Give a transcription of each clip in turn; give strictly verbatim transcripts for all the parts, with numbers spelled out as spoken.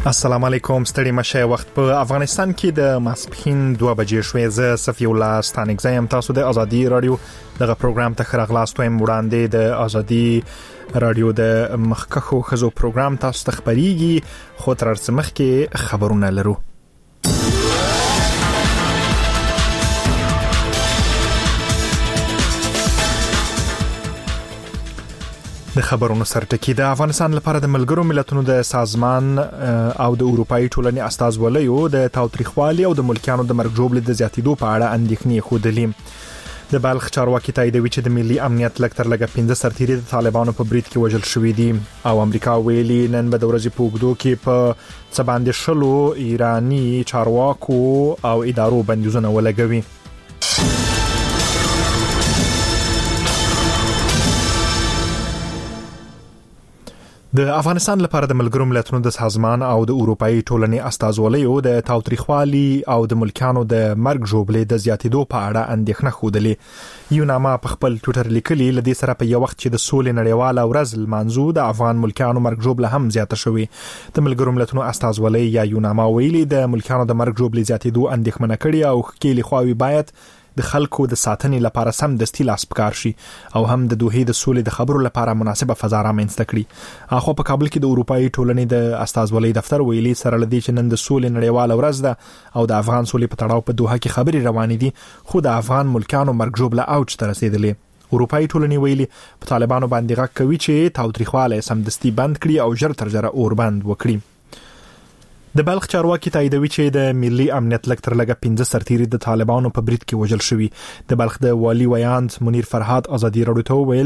السلام علیکم ستړي مشه وخت په افغانستان کې د ماسپخین دوه بجې شوې ز صفی الله ستانک زیم تاسو د ازادي رادیو دغه پروګرام ته خراغلاستو هم وړاندې د ازادي رادیو د مخکخو خزو پروګرام تاسو ته خبريږي خو تر څمخ کې خبرونه لرو. د خبرونو سرټکی د افغانستان لپاره د ملګرو ملتونو د سازمان او د اروپאי ټولنې استازولیو د تاوتریخوالي او د ملکیانو د مرګ جوړې د زیاتیدو په اړه اندېښنې خوده. د بلخ چارواکي تاییدوي چې د ملي امنیت لکه تر لګه پنځه سرتیري د طالبانو په برید کې وژل شوې دي او امریکا ویلي نن به د ورځې په اوږدو کې په څه باندې شلو ایرانی چارواکو او ادارو بندیزونه ولګوي. د افغانستان لپاره د ملګرو ملتونو د سازمان او د اروپאי ټولنې استازولیو د تاوتریخوالي او د ملکیانو د مرګ جوړې د زیاتیدو په اړه اندېښنه خوده. یوناما په خپل ټوئیټر لیکلي لدې سره په یو وخت چې د سولې نړیواله ورځ لمانځو د افغان ملکیانو مرګ جوړه هم زیاته شوې. د ملګرو ملتونو استازولۍ یا یوناما ویلي د ملکیانو د مرګ جوړې زیاتیدو اندېښمنه کړي او خکېلي خواوي باید د خلکو د ساتنې لپاره سم دستي لاس پکار شي او هم د دوه د سولې د خبرو لپاره مناسبه فضا رامنځته کړي. اخو په کابل کې د اروپאי ټولنې د استازولۍ دفتر ویلي سره لدی چې نن د سولې نړیواله ورځ ده او د افغان سولې په تړاو په دوه کې خبري روانې دي خو د افغان ملکانو مرګ جوړه اوج ته رسیدلې. اروپאי ټولنې ویلي په طالبانو باندې غږ کوي چې تاوتریخواله سم دستي بند کړي او ژر تر ژره اور بند وکړي. د بلخ چارواکي تاییدوي چې د ملي امنیت لکه تر لګه پنځه سرتیري د طالبانو په برید کې وژل شوي. د بلخ د والی ویاند منیر فرهاد ازادي رادیو ته ویل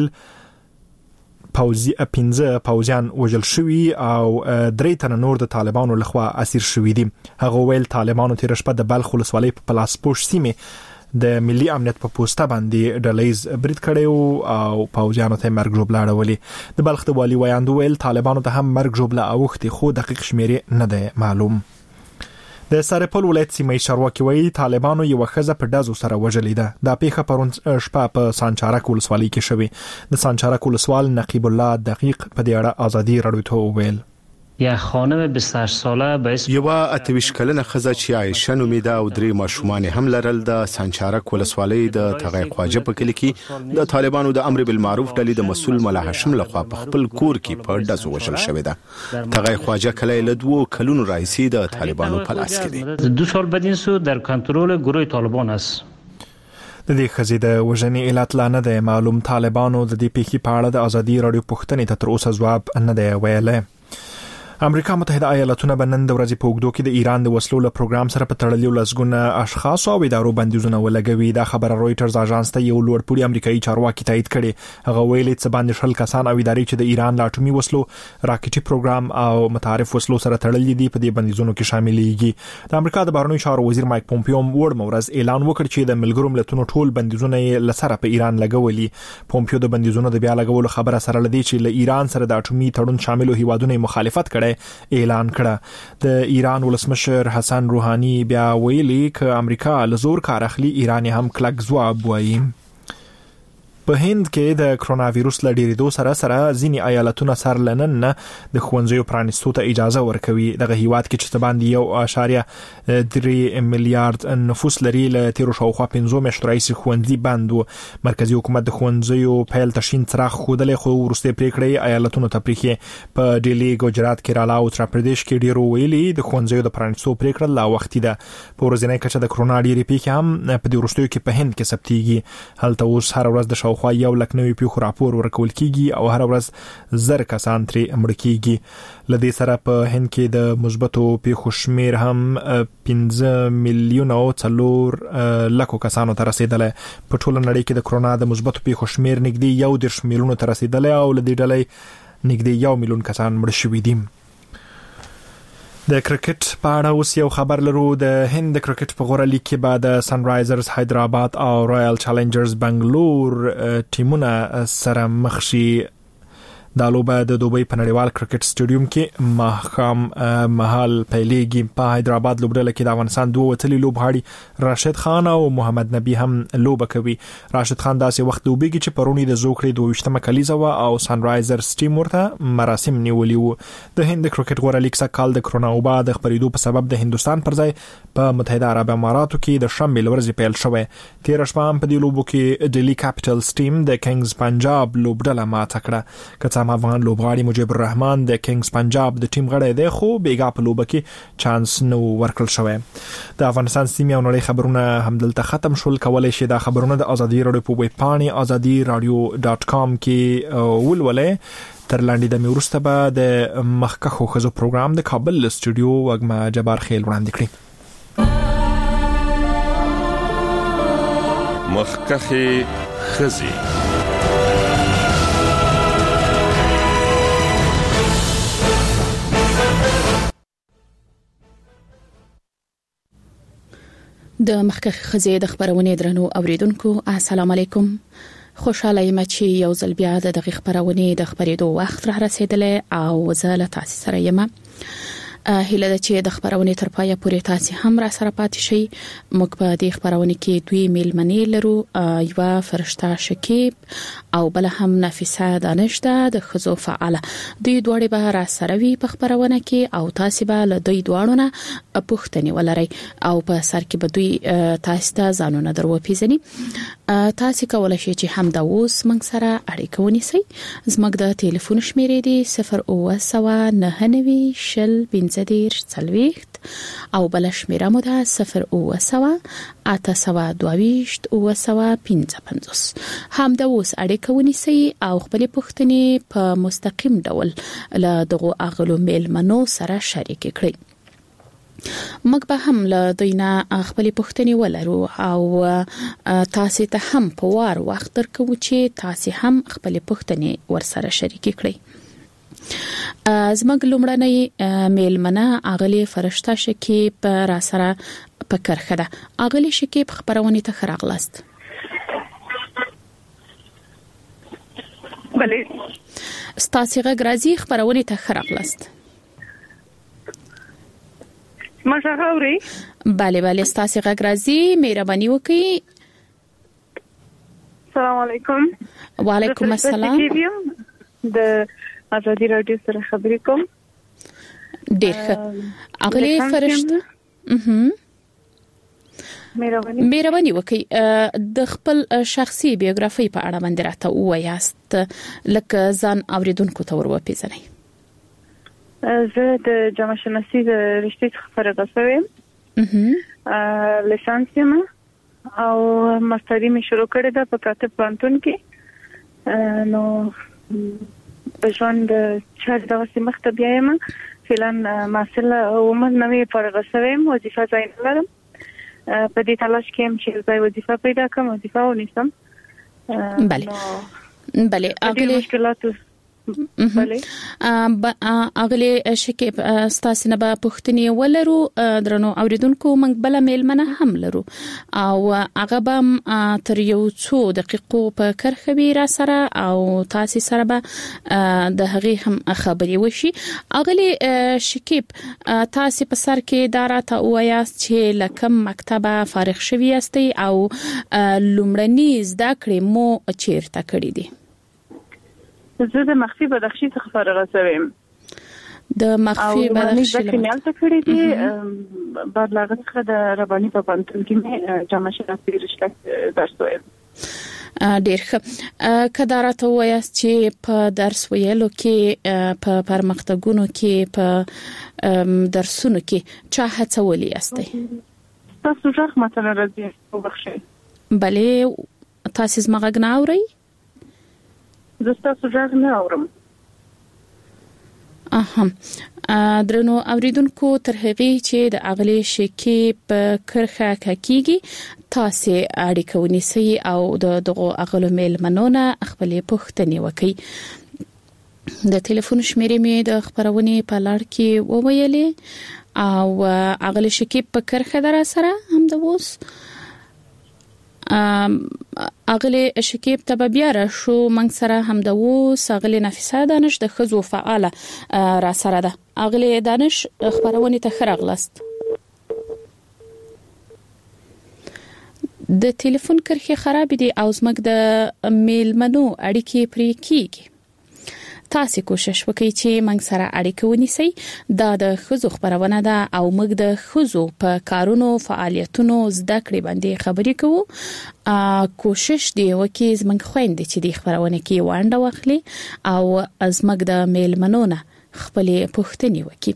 پوزي پنځه پوزیان وژل شوي او درې تنه نور د طالبانو لخوا اسیر شوي دي. هغه ویل طالبانو تیر شپه د بلخ ولسوالۍ په پلاسپوش سیمه د ملي امنیت په پوسټه باندې ډلیز برید کړي او پوزیانو ته مرګ جوړه اړولې. د بلخ د والی ویاند ویل طالبانو ته هم مرګ جوړه اوختي خو دقیق شمیرې نه ده معلوم. د سرپل ولایت سیمه چارواکي وایي طالبانو یو خزه په دازو سره وژلې ده. د پیښه پرون شپه په سانچارک ولسوالۍ کې شوې. د سانچارک ولسوال نقیب الله دقیق په دې اړه ازادي رادیو ته ویل یا خانم بیست و هشت ساله به اسم یو اتویش کلنه خزه چې عایشه نومیده او درې ماشومان هم لرل د سانچارک ولسوالۍ د تغی خواجه په کلی کې د طالبانو د امر بالمعروف ډلې د مسول مولا هاشم لخوا په خپل کور کې په دزو وژل شوې ده. تغی خواجه کلی له دوه کلونو راځي د طالبانو په لاس کې دی. دو سال بعد این سو در کنترل گروه طالبان است. د دې خزې د وژنې علت لا نه دی معلوم. طالبانو د دې پیښې په اړه د ازادي رادیو پوښتنې ته تر اوسه ځواب نه دی ویلی. امریکا متحده ایالاتونه بنن د ورځې په اوږدو کې د ایران د وسلو له پروګرام سره په تړلې لسګونه اشخاص او ادارو بندیزونه ولګوي. دا خبره رويټرز اژانس ته یو لوړپوړي امریکایي چارواکي تایید کړي. هغه ویلي چې باندې شل کسان او ادارې چې د ایران لا اټومي وسلو راکټي پروګرام او متعارف وسلو سره تړلې دي په دې بندیزونو کې شاملېږي. د امریکا د بهرنیو چارو وزیر مایک پومپیو وړ مورز اعلان وکړ چې د ملګرو ملتونو ټول بندیزونه لسره په ایران لګولي. پومپیو د بندیزونو د بیا لګولو خبره سره لدی چې له ایران سره د اټومي تړون شاملو هیوادونو مخالفت کړي اعلان کړه. د ایران ولسمشر حسن روحاني بیا ویلي ک امریکا له زور کار اخلي ایران هم کلک ځواب وایي. په هند کې د کرونا وایروس له ډیریدو سره سره ځینې ایالتونه سر لنن د ښوونځیو پرانیستو ته اجازه ورکوي. دغه هیواد کې چې باندې یو اشاریه درې میلیارډ نفوس لري له تیر شاوخوا پنځه میاشتې راهیسې ښوونځي بند وو. مرکزی حکومت د ښوونځیو پیل تشین څراغ ښودلې خو وروسته پریکړې ایالتونو ته پریښې. په ډیلی، ګجرات، کیرالا او اتر پردیش کې ډیرو ویلي د ښوونځیو د پرانیستو پریکړه لا وختي ده. په ورځنۍ کچه د کرونا ډیری پیښې هم په دې وروستیو کې په هند کې ثبتېږي. هلته اوس هر ورځ د خو یو لک نوې پیښو راپور ورکول کیږي او هر ورځ زر کسان ترې مړ کیږي. لدې سره په هند کې د مثبتو پیښو شمیر هم پنځه میلیون او څلور لکو کسانو ته رسیدلی. په ټوله نړۍ کې د کرونا د مثبتو پیښو شمیر نږدې یو دېرش میلیونو ته رسیدلی او لدې ډلې نږدې یو میلیون کسان مړ شوي دي. د کرکټ په اړه اوس یو خبر لرو. د هند د کرکټ په غوره لیګ کې بعد سن رایزرز حیدرآباد او رایل چالنجرز بنگلور ټیمونه سره مخ شي. د لوبه د دوبۍ په نړیوال کرکټ سټیډیوم کې ماخام مهال پیلېږي. په حیدرآباد لوبډله کې د افغانستان دوه وتلي لوبغاړي راشد خان او محمد نبی هم لوبه کوي. راشد خان داسې وخت لوبېږي چې پرونی د زوکړې دوه ویشتمه کلیزه و او سنرایزرز ټیم ورته مراسم نیولي وو. د هند کرکټ غوړه لیګ سکهال د کرونا وبا د خبرېدو په سبب د هندستان پر ځای په متحده عرب اماراتو کې د شنبه ورځې پیل شوی. تیر شپه هم په دې لوبو کې ډیلی کیپټلز ټیم د کینګز پنجاب لوبډله ماته کړه. که څه هم افغان لوبغاړي مجيب الرحمن د کینګز پنجاب د ټیم غړی دی خو بیګا په لوبه کې چانس نو ورکړل شوی. د افغانستان سیمه او نړۍ خبرونه همدلته ختم شول. کولای شئ دا خبرونه د ازادي رادیو په ویب پاڼې ازادي رادیو ډاټ کام کې ولولئ. تر لاندې د میورسته به د مخکخو خزو پروګرام د کابل استودیو وګما جبار خیل وړاندې کړی. مخکخه خزي د مخکخ خزې د خبرونه درنو اوریدونکو السلام علیکم. خوشاله یم چې یو ځل بیا د دغه خبرونه د خبرېدو وخت را رسیدلې او زه له تاسو سره یم. هیله ده چې د خبرونه تر پایه پورې تاسو هم را سره پاتې شئ. موږ په دې خبرونه کې دوی میلمنې لرو، یو فرشته شکیب او بل هم نفیسه دانشته د خزو فعاله. دوی دوړې به را سره وي په خبرونه کې او تاسو به له دوی دوړو نه پوښتنې ولرئ او په سر کې به دوی تاسو ته ځانونه درو پیژني. تاسو کولای شئ چې هم د اوس موږ سره اړیکه ونیسئ. زموږ د ټلیفون شمیرې دي صفر اوه سوه نهه نوي شل پنځه څلوېښت او بل شمیره مو ده صفر اوه سوه اته سوه دوه ویشت اوه سوه پنځه پنځوس. هم د اوس اړیکه ونیسئ او خپل پوښتنې په مستقیم ډول له دغه اغلو میلمنو سره شریک کړئ. موږ به هم له دوی نه خپل پوښتنې ولرو او تاسو ته هم په وار وخت درکو چې تاسو هم خپل پوښتنې ورسره شریک کړئ. زموږ لومړنۍ میلمنه اغلی فرشته شکیب را سره په کرخه ده. اغلی شکیب خبرونه ته خراغلاست. بله ستاسو غږ خبرونه ته خراغلاست. ما څنګه اوري؟ بله بله ستاسو غږ راځي، مهرباني وکړئ. السلام علیکم. وعلیکم السلام. د ازادي رادیو سره خبرې کوم. ډېر ښه. اغلی فرشته اها مهرباني مهرباني وکړئ د خپل شخصي بیوګرافي په اړه باندې راته ووایاست لکه ځان اوریدونکو ته ور وپیژنئ. زه د جامعه شناسی د رشتې څخه فارغه شوم. اها لیسانس یم او ماستري مې شروع کړې ده په کاتب پوهنتون کې. نو بجوان د چار دغه سیمه ته بیا یم. فعلا محصل عمر نوې فارغه شوم، وظیفه ځای نه لرم. په دې تلاش کې هم چې ځای وظیفه پیدا کړم، وظیفه ونیسم. بله بله اغلی مشکلات بله اغلی شکیب ستاسو نه به پوښتنې ولرو. درنو اوریدونکو موږ بل میلمنه هم لرو او هغه به تر یو څو دقیقو په کرخوي را سره او تاسو سره به د هغه هم خبري وشي. اغلی شکیب تاسو په سر کې داراته وایاست چې لکم مکتبه فارغ شوی یاستئ او لومړني زده کړې مو چیرته کړې دي؟ زه د مخفي بدخشي څخه فارغه شوم. د مخفي بدخشي لمن څه کړی دي بعد لاغه څخه د رباني په پانتون کې مې جامعه شناسی رشته درس ویل. ډېر ښه. کدارته وایاست چې په درس ویلو کې په پرمختګونو کې په درسونو کې چا هڅولي یاستئ؟ تاسو ځخ مثلا راځي په بخښي. بله تاسو زمغه نه اورئ؟ زستا سوجاغ نه اورم. اها درنو اوریدونکو تر هغه چې د اغلی شکی په کرخه کېږي تاسو اړیکه ونیسئ او د دغه اغلو میلمنونه خپل پوښتنې وکړي. د ټلیفون شمیرې مې د خبرونه په لړ کې وویلې او اغلی شکی په کرخه در سره هم د اوس اغلی شکیب ته بیا را شو منګ سره هم د اوس اغلی نفیسه دانش د خزو فعاله را سره ده. اغلی دانش خبرونه ته خرغلست. د ټلیفون کرخه خراب دي او زمګ د میلمنو اړیکې پرې کیږي. تاسو کوشش وکړئ چې موږ سره اړیکه ونیسئ. دا د خزو خبرونه ده او موږ د خزو په کارونو فعالیتونو زده کړې باندې خبرې کوو. کوشش دی وکړئ زموږ خويندې چې د خبرونه کې وانډه واخلي او زموږ د میلمنو نه خپلې پوښتنې وکړي.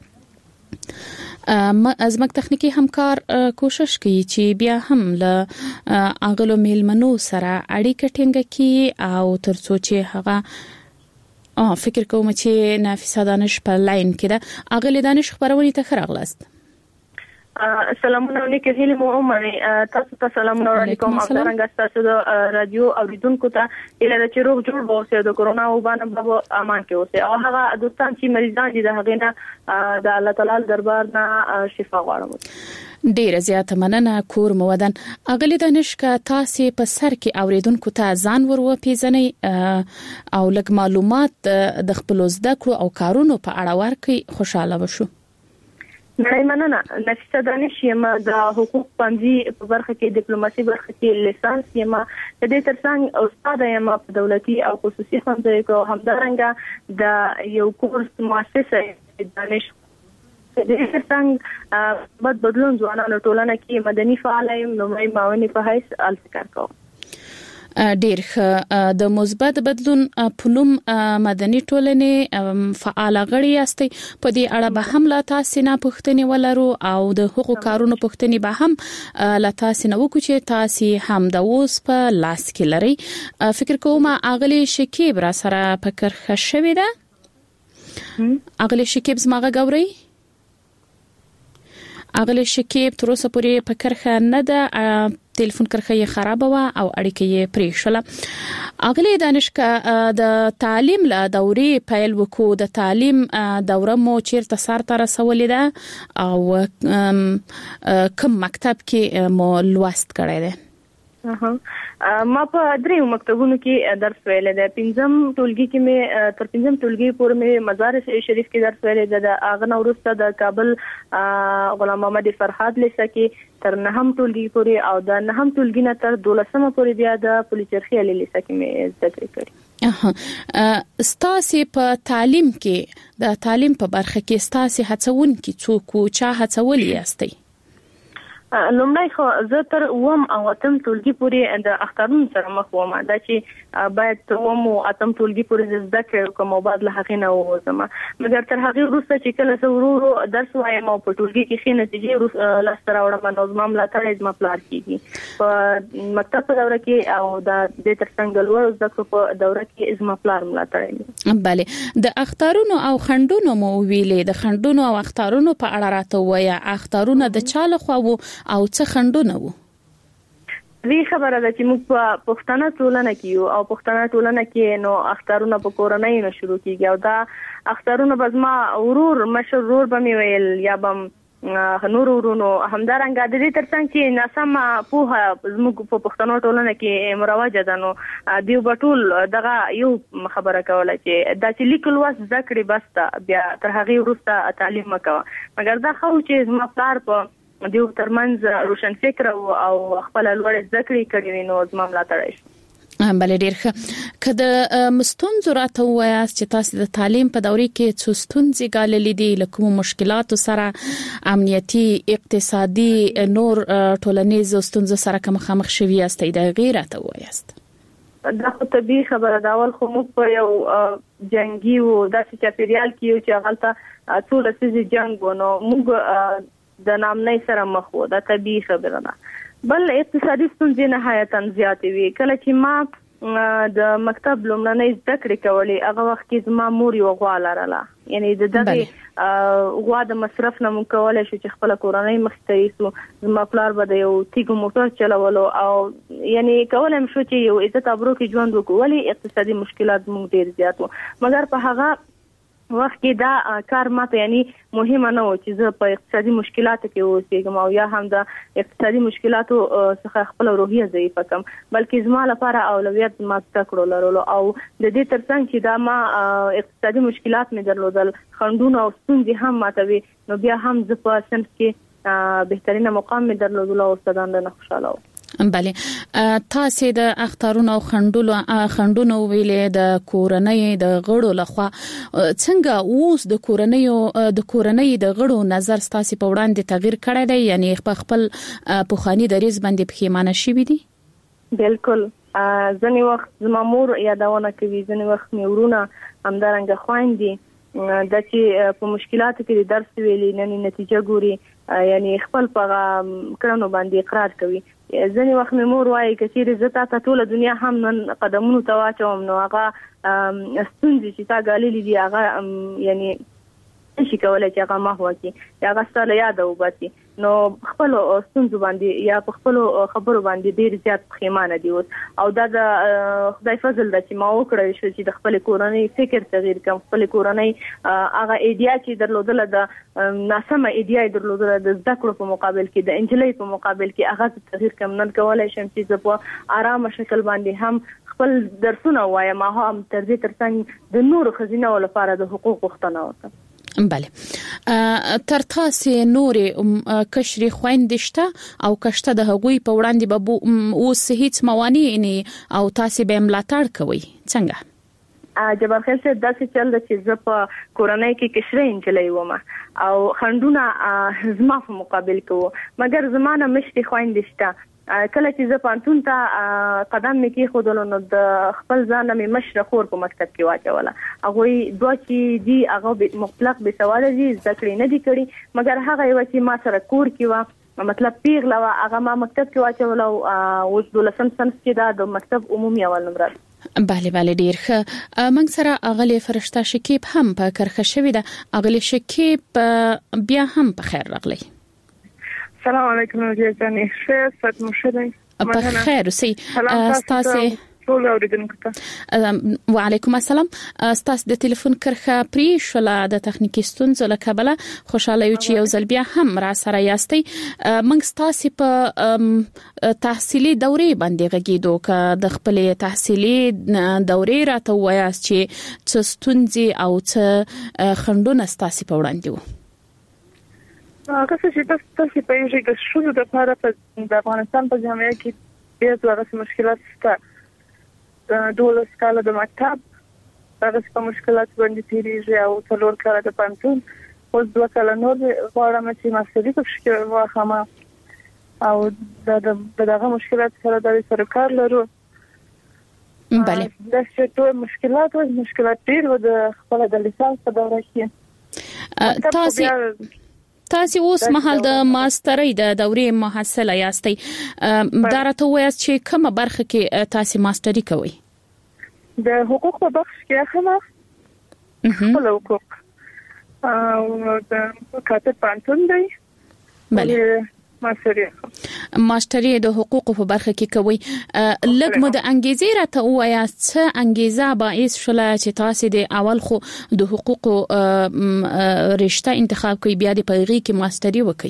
ازمک تخنیکی همکار کوشش کوي چې بیا هم له اغلو میلمنو سره اړیکه ټینګه کړي او ترڅو چې هغه اه فکر کوم چې نافیسه دانش په لاین کې ده. اغلی دانش خبرونه ته خرغلاست. سلامونه علیکم هیله مو عمره تاسو ته سلام علیکم او څنګه تاسو د رادیو اوریدونکو ته اله چې روغ جوړ وو د کورونا وبانه په امان کې اوسه او هغه دوستان چې مریضان دي د هغه نه د الله تعالی دربار نه شفا غواړم. ډیر زیاته مننه کور مودن. اغلی دانش کا تاسو په سر کې اوریدونکو ته ځان ور و پیژنې او لږ معلومات د خپل زده کړو او کارونو په اړه ورکړي خوشاله وشو. نه مننه. نفیسه دانش یم د حقوق پنځه په برخه کې ډیپلوماسي برخه کې لیسانس یم. د دې ترڅنګ استاد یم په دولتي او خصوصي ښوونځیو کې همدارنګه د یو کورس مؤسسه دانش د دې ترڅنګ بد بدلون ځوانانو ټولنه کې مدني فعال یم نومي معاوني په حیث الفکر کوم. ډیر د مثبت بدلون پلوم مدني ټولنې فعال غړي یاستي. په دې اړه به هم لا تاسو نه پوښتنې ولرو او د حقوق کارونو پوښتنې به هم لا تاسو نه وکړو چې تاسو هم د اوس په لاس کې لري. فکر کوم اغلی شکیب را سره فکر خښوي ده. اغلی شکیب زماغه ګوري. اغلی شکیب تر اوسه پورې په کرخه نه ده. ټلیفون کرخه یې خراب و او اړیکه یې پرې شوه. اغلی دانشکا د تعلیم له دورې پیل وکړو. د تعلیم دوره مو چیرته سر ته رسولې ده او کوم مکتب کې مو لوست کړی دی؟ ما په دریو مکتبونو کې درس ویل دی. پنځم ټولګي کې مې تر پنځم ټولګي پورې مې مزارش شریف کې درس ویل دی. د اغه وروسته د کابل غلام محمد فرحات لیسه کې تر نهم ټولګي پورې او د نهم ټولګي نه تر دولسمه پورې بیا د پولیچرخي علي لیسه کې مې زده کړې کړې. اها ستاسو په تعلیم کې د تعلیم په برخه کې ستاسو هڅون کې څوک او چا هڅول یاستئ؟ لومړی خو زه تر وم او اتم ټولګي پورې د اخترونو سره مخ وم. دا چې باید وم او اتم ټولګي پورې زده کړم کوم بعد له هغه نه وځم. مګر تر هغه وروسته چې کله زه ورو درس وایم او په ټولګي کې ښه نتیجې لاسته راوړم نو زما ملاتړ زما پلار کیږي. په مکتب په دوره کې او د دې ترڅنګ د لوړ زده کړو په دوره کې زما پلار ملاتړ. بله د اخترونو او خندونو مو ویلې. د خندونو او اخترونو په اړه راته وایي. اخترونه د چا لخوا وو او څه خندونه وو؟ وی خبره ده چې موږ په پښتنه ټولنه کې یو او پښتنه ټولنه کې نو اخترونه په کورنۍ نه شروع کیږي او دا اخترونه بزما ورور مشر ورور به مې ویل یا بم نور ورونو همدارنګه د دې ترڅنګ چې ناسم په زموږ په پښتنو ټولنه کې مروجه ده نو دیو بټول دغه یو خبره کوله چې د لیکل واس ذکر بسته بیا تر هغه وروسته تعلیم وکړه. مګر دا خو چې زما پلار په دیو ترمنځ روشن فکر او خپل لوړ ذکر کړی نو زما ملاتړ شي. بل ډیر ښه. کله مستونز راته وایاست چې تاسو د تعلیم په دورې کې څه ستونزې ګاللې دي لکه مشکلات سره امنیتي اقتصادي نور ټولنیز ستونزې سره کوم مخامخ شوي یاست د غیرته وایاست؟ دا خو طبيعي خبره دا ول خو موږ په یو جنگي او داسې چاپیریال کې چې هغه ټول سيزي جنگ ونو موږ د نامنۍ سره مخ وو. دا طبيعي خبره ده. بل اقتصادي ستونزې نهایتا زیاتې وي. کله چې ما د مکتب لومړنۍ زده کړې کولې هغه وخت کې زما مور یو غوا لرله. یعنی د دغه غوا د مصرف نه مونږ کولای شو چې خپل کورنۍ مخته یې سو. زما پلار به د یو تیګو موټر چلولو او یعنی کولم شو چې یو عزت ابرو کې ژوند وکړو. ولی اقتصادي مشکلات مونږ ډیر زیات وو. مګر په هغه وخت کې دا کار ماته یعنی مهمه نه و چې زه په اقتصادي مشکلاتو کې اوسېږم او یا هم د اقتصادي مشکلاتو څخه خپل روحیه ضعیفه کم، بلکې زما لپاره اولویت ما تکړو لرلو او د دې ترڅنګ چې دا ما اقتصادي مشکلات مې درلودل، خندونه او ستونزې هم ماته وي، نو بیا هم زه په صنف کې بهترینه مقام مې درلودل او استادان نه خوشاله و. بله تاسو د اختارونو او خندولو خندونو ویلې د کورنۍ د غړو لخوا څنګه اوس د کورنۍ د کورنۍ د غړو نظر تاسو په وړاندې تغییر کړی دی، یعنی خپل پوخانی دریز باندې پښیمانه شوي دي؟ بالکل، ځنې وخت زما مور یادونه کوي، ځنې وخت مې ورونه همدارنګه خویندې د چې په مشکلاتو کې درس ویلي نن نتیجه ګوري، یعنی خپل په کړنو باندې اقرار کوي. ځنې وخت مې مور وایي که چیرې زه تا ته ټوله دنیا هم نن قدمونو ته واچوم نو هغه ستونزې چې تا ګاللې دي هغه یعنی نشي کولی چې هغه محو کړي یا هغه ستا له یاده وباسي، نو خپلو ستونزو باندې یا په خپلو خبرو باندې ډېر زیات پښیمانه دي اوس، او دا د خدای فضل ده چې ما وکړی شو چې د خپلې کورنۍ فکر تغییر کړم، خپلې کورنۍ هغه ایډیا چې درلودله د ناسمه ایډیا یې درلودله د زده کړو په مقابل کې، د انجلۍ په مقابل کې هغه تغییر کړم. نن کولی شم چې زه په ارامه شکل باندې هم خپل درسونه ووایم، هم تر دې ترڅنګ د نورو ښځینه‌و لپاره د حقوق غوښتنه وکړم. بله تر تاسو نورې کشري خويندې شته او کشته د هغوی په وړاندې به اوس هیڅ موانع نه او تاسو به ملاتړ کوئ څنګه؟ جبار خیل صاحب داسې چل ده چې زه په کورنۍ کې کشرۍ نجلۍ وم او خندونه زما په مقابل کې وو، مګر زما نه مشتې خویندې شته. کله چې زه پانتون ته قدم مې کېښودلو نو د خپل ځان مې مشره خور په مکتب کې واچوله. هغوی دوه چې دي هغه مطلق بې سواده دي، زده کړې نه دي کړي، مګر هغه یوه چې ما سره کور کې وه مطلب پیغله وه هغه ما مکتب کې واچوله او اوس دولسم صنف کې ده د مکتب عمومي اول نمره. بله بله ډیر ښه. موږ سره اغلی فرشته شکیب هم په کرخه شوې ده. اغلی شکیب بیا هم په خیر راغلی. السلام علیکم جانې ښه ست مو ښه دی؟ په خیر اوسئ. ستاسو ټول اوریدونکو ته وعلیکم السلام. ستاسو د تلیفون کرخه پرې شوله د تخنیکی ستونزو له کبله، خوشاله یو چې یو ځل بیا هم را سره یاستئ. موږ ستاسو په تحصیلي دورې باندې غږیدو، که د خپلې تحصیلي دورې راته ووایاست چې څه ستونزې او څه خنډونه ستاسو په وړاندې وو. هغه چې تاسو تاسو په یوه کې شروع د لپاره په د افغانستان په جامعه کې ډېر ډېر مشکلات شته. د دولس کاله د مکتب هغه په مشکلات باندې تیریږي او څلور کاله د پانتون، اوس دوه کاله نور غواړم چې ماستري پکې واخلم او د دغه مشکلات سره د سره کار لرو. بله دا چې ټول مشکلات او مشکلات ډېر و د خپل د لیسانس په دوره کې. تاسو تاسو اوس مهال د ماسترۍ د دورې محصله یاستئ، دا راته وایاست چې کومه برخه کې تاسو ماستري کوئ؟ د حقوق په برخه کې اخلم خپل حقوق او د کاتب پانتون دی. بله ماستري ماستري د حقوق په برخه کې کوي. لږ مو د انګیزې راته وایاست څه انګیزه باعث شوله چې تاسو د اول خو د حقوق رشته انتخاب کړئ بیا د پیغې کې ماستري وکړئ؟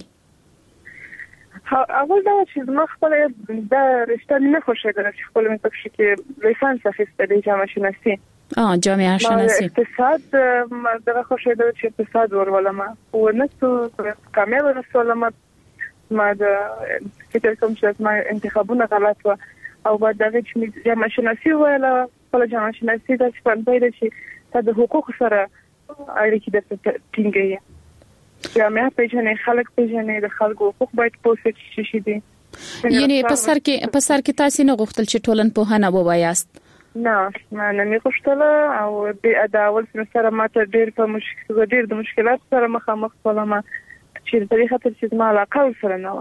اول دا چې زما خپل د رشته نه خوښېدله چې خپل مې پکې کې لیسانس اخیسته دی جامعه شناسي. آه جامعه شناسی. اقتصاد دغه خوښېدله چې اقتصاد ورولم او نسو کامل رسولم. ما د فکر کوم چې ما انتخابونه غلط و او بعد دغه چې جامعه شناسي ویله خپل جامعه شناسي د سپانځي چې تا د حقوق سره اړیکې د ټینګي جامعه پیژنې خلک پیژنې د خلکو حقوق باید پوسټ شي شي دي. یعنی په سر کې په سر کې تاسو نه غوښتل چې ټولنپوهنه ووایاست؟ نه ما نه مې غوښتل او د اول سره ماته ډېر په مشکل ډېر د مشکلات سره مخامخ شوم چې په دې خاطر چې ما علاقه سره نه و.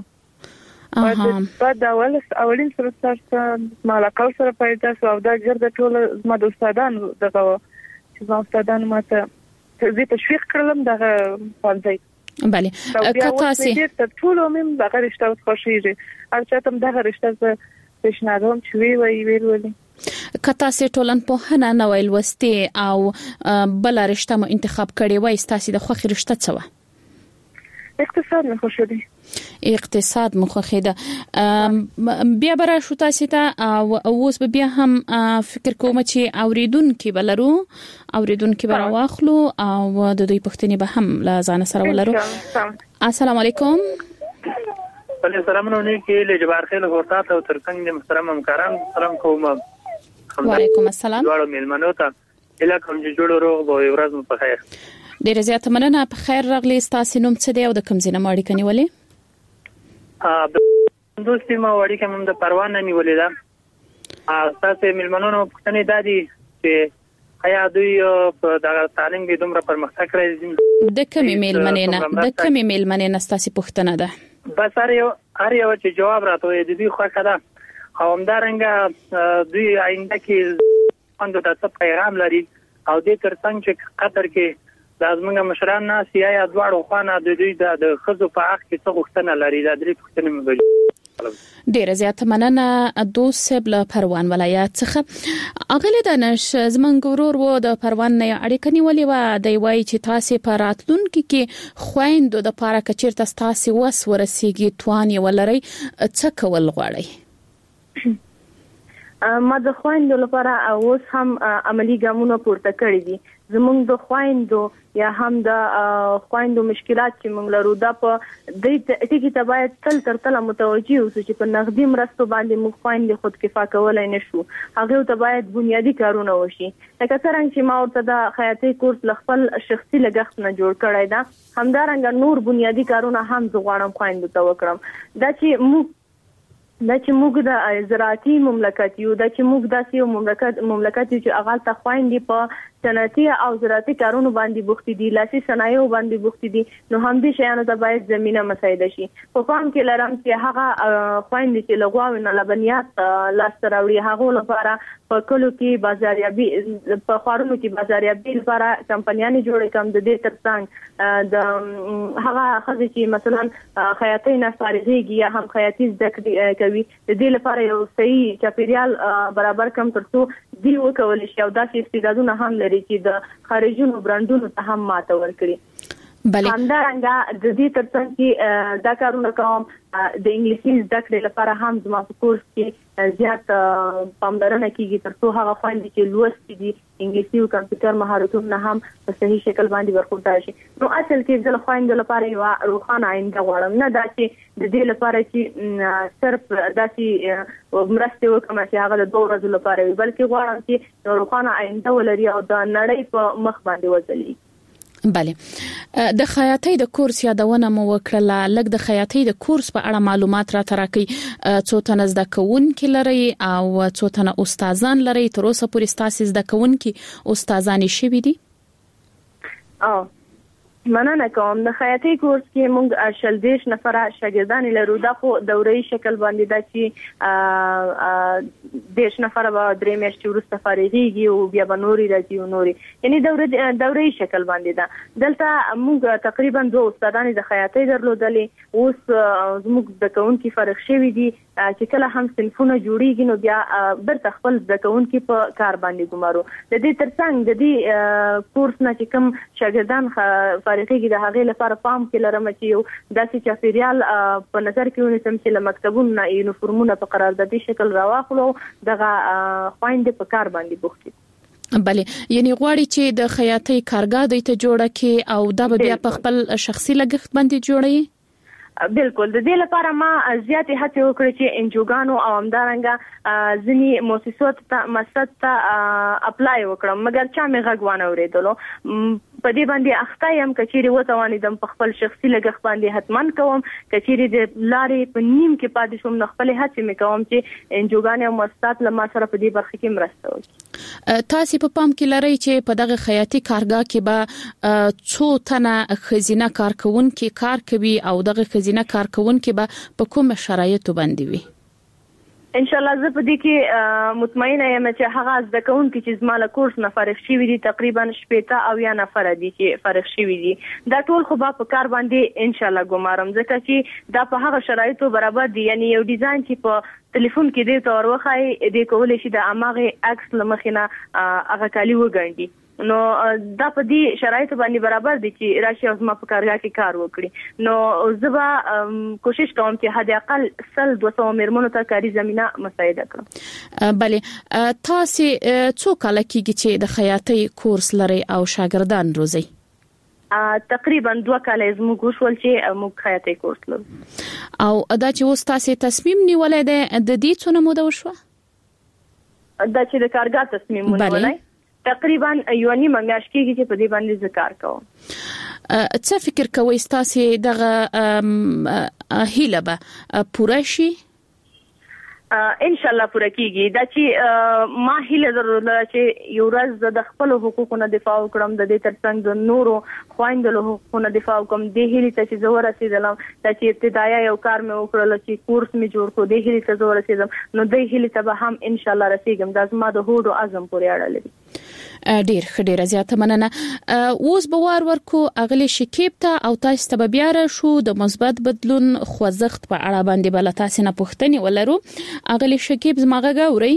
بعد د اول اولین سمستر څخه ما علاقه سره پیدا شو او دا ګرځه ټول ما د استادانو دغه چې ما استادانو ماته زه تشویق کړلم دغه پانځي. بله که تاسو ته ټول مم دغه رشته خوښیږي او چې تم دغه رشته پیشنهادوم چې وی وی ویل کته سي ټولنپوهنه نو ولوستي او بل رشته مو انتخاب کړی وای ستاسو د خوخي رشته څه و؟ اقتصاد مخ شوه. اقتصاد مخخیده بیا برا شو تاسو ته او اوس بیا هم فکر کوم چې اوریدونکو بلرو اوریدونکو برا واخلو او د دوی پښتني به هم لا ځان سره ولرو. السلام علیکم. السلام علیکم کې لجبار خیل ورتا ته ترڅنګ د محترم همکاران سلام کوم. وعلیکم السلام. ډاړو میلمنو ته اله کوم چې جوړ روغ به ورځ مو په خیر. ډیره زیاته مننه. په خیر راغلی. تاسو نوم څه دی او د کوم ځای نه ماړی کني ولې؟ ا دوستي ما وړي کوم د پروان نه نیولې ده. ا تاسو ملمنونو پښتنې دادي چې آیا دوی په دغه تعلیم کې دومره پرمختګ کړی؟ د کومې ملمنې نه د کومې ملمنې نه تاسو پښتنه ده؟ بس هر یو هر یو چې جواب راته د دې خو کړه او همدارنګه دوی آینده کې اند د څه پیغام لري او د ترڅنګ چې قطر کې لازمه مشران نه سیایا دواړو خانه د دوی د خزو په حق کې څه غوښتنه لري د درې پښتنې مګر ډیره زیاته مننه دوست بل پروان ولایت څخه اغلی د نش زمنګ ورور وو د پروان نه اړیکه نیولې و د وای چې تاسو په راتلونکو کې خويندو د پاره کچیر تاسو وس ورسیږي تواني ولري څه کول غواړي؟ ما د خويندو لپاره اوس هم عملی ګامونه پورته کړی دي. زمونږ د خويندو یا هم د خويندو مشکلات چې موږ لرو دا په دې ټکی ته باید تل تر تل متوجي اوسو چې په نقدي مرستو باندې موږ خويندې خود کفا کولای نشو. هغه ته باید بنیادی کارونه وشي. لکه څنګه چې ما ورته د خیاطۍ کورس لخپل شخصي لګښت نه جوړ کړی دا همدارنګه نور بنیادی کارونه هم زغواړم خويندو ته وکړم. دا چې موږ دا چې موږ د زراعتي مملکت یو دا چې موږ داسې یو مملکت مملکت چې اغال ته خويندې په صنعتي او زراعتي کارونو باندې بوختي دي لاسي صنایعو باندې بوختي دي نو هم دې شیانو ته باید زمينه مساعده شي. په فهم کې لرم چې هغه خويندې چې لغواوي نه لبنیات لاس راوړي هغه لپاره په کلو کې بازاریابي په خارونو کې بازاریابي لپاره کمپنیانه جوړې کوم د دې ترڅنګ د هغه خزي چې مثلا خیاطۍ نه فارغيږي یا هم خیاطۍ زده کوي د دې لپاره یو صحیح چاپیریال برابر کوم ترڅو دی وکول شي او داسې استعدادونه هم لري چې د خارجونو برانډونو ته هم ماته ورکړي. بله همدارنګه د دې ترڅنګ چې دا کارونه کوم د انګلیسي زده کړې لپاره هم زما په کورس کې زیات پاملرنه کیږي ترڅو هغه خويندې چې لوستي دي انګلیسي او کمپیوټر مهارتونه هم په صحیح شکل باندې ورکوټای شي. نو اصل کې د خويندو لپاره یو روښانه آینده غواړم نه دا چې د دې لپاره چې صرف داسي مرسته وکم چې هغه د دوه ورځې لپاره وي بلکې غواړم چې روښانه آینده ولري او د نړۍ په مخ باندې وځلي. بله د خیاطۍ د کورس یادونه مو وکړه لکه د خیاطۍ د کورس په اړه معلومات را ترکي څو تنه زده کوونکي لري او څو تنه استادان لري تر اوسه پورې تاسو زده کوونکي استادان شوي دي؟ او مننه کوم. د خیاطۍ کورس کې موږ شل دیش نفر شاګردان لرو دا خو دوري شکل باندې دا چې دیش نفر به درې میاشتې وروسته فارغيږي او بیا به نوري راځي او نوري یعنی دوري دوري شکل باندې دا دلته موږ تقریبا دوه استادان د خیاطۍ درلودلې اوس موږ د کونکي فرق شوی دي چې کله هم صنفونه جوړیږي نو بیا برته خپل د کونکي په کار باندې ګمارو. د دې ترڅنګ د دې کورس نه چې کوم شاګردان فارغيږي د هغه لپاره پام کې لرم چې یو داسې چاپیریال په نظر کې ونیسم چې لمکتبونه یونیفورمونه په قراردادي شکل راوخلو دغه خويندې په کار باندې بوختي. بله یعنی غواړي چې د خیاطۍ کارګاه دوی ته جوړه کې او دا بیا په خپل شخصي لګښت باندې جوړي. بالکل د دې لپاره ما زیاتې هڅه وکړې چې انجوګانو او همدارنګه ځینی مؤسسات ته مسد ته اپلای وکړم مګر چا مې غږ وانه اوریدلو. په دې باندې اخته یم کچېری وتوانیدم په خپل شخصي لګښت باندې حتمان کوم کچېری د لارې په نیم کې پاتې شوم نو خپل هڅه مې کوم چې انجوګان او مؤسسات لمر سره په دې برخه کې مرسته وکړي. تاسو په پام کې لرئ چې په دغه خیاطۍ کارګاه کې به څو تنه خزینه کارکونکو کار کوي او دغه خزینه کارکونکو به په کوم شرایطو باندې وي؟ ان شاء الله زه په دې کې مطمئنه یم چې هغه زده کوونکي چې زماله کورس نه فارغ شوي دي تقریبا شپږ او یا نفر دي چې فارغ شوي دي دا ټول خو په کار باندې ان شاء الله ګمارم ځکه چې دا په هغه شرایطو برابر دي یعنی یو ډیزاین چې په ټلیفون کې دی تور وخای دې کولای شي د اماغه عکس لمخینه هغه کالی وګڼي نو دا په دې شرایطو باندې برابر دي چې راشي او ما په کارګاه کې کار وکړي نو زبا کوشش کوم چې حد اقل سل دوه سوه میرمنو ته کاري زمينه مساعده کړم. بله تاسو څو کال کېږي چې د خیاطۍ کورس لري او شاګردان روزي؟ تقریبا دوه کال زموږ شول چې موږ خیاطۍ کورس لرو. او دا چې اوس تاسو تصمیم نیولای دی د دې څونه موده وشوه؟ دا چې د کارګاه تصمیم ونیولای تقریبا یو نیمه میاشت کېږي چې په دې باندې ذکر کوم. څه فکر کوئ تاسو دغه هیله به پوره شي؟ ان شاء الله پوره کیږي دا چې ما هیله درلوده چې یو ورځ د خپل حقوقونو دفاع وکړم د دې ترڅنګ د نورو خويندلو حقوقونو دفاع وکم د هیله چې زه ورسېدم چې ابتدایي یو کار مې وکړل چې کورس مې جوړ کړ د هیله چې زه ورسېدم نو د هیله ته به هم ان شاء الله رسیدم دا زما د هوډ او عزم پورې اړه لري. ډیر ډیر زیاته مننه. اوس به وار ورکو اغلی شکیب ته او تاسو ته بیا را شو د مثبت بدلون خوځښت په اړه باندې بل تاسو نه پوښتنه ولرو. اغلی شکیب زماغه غوري؟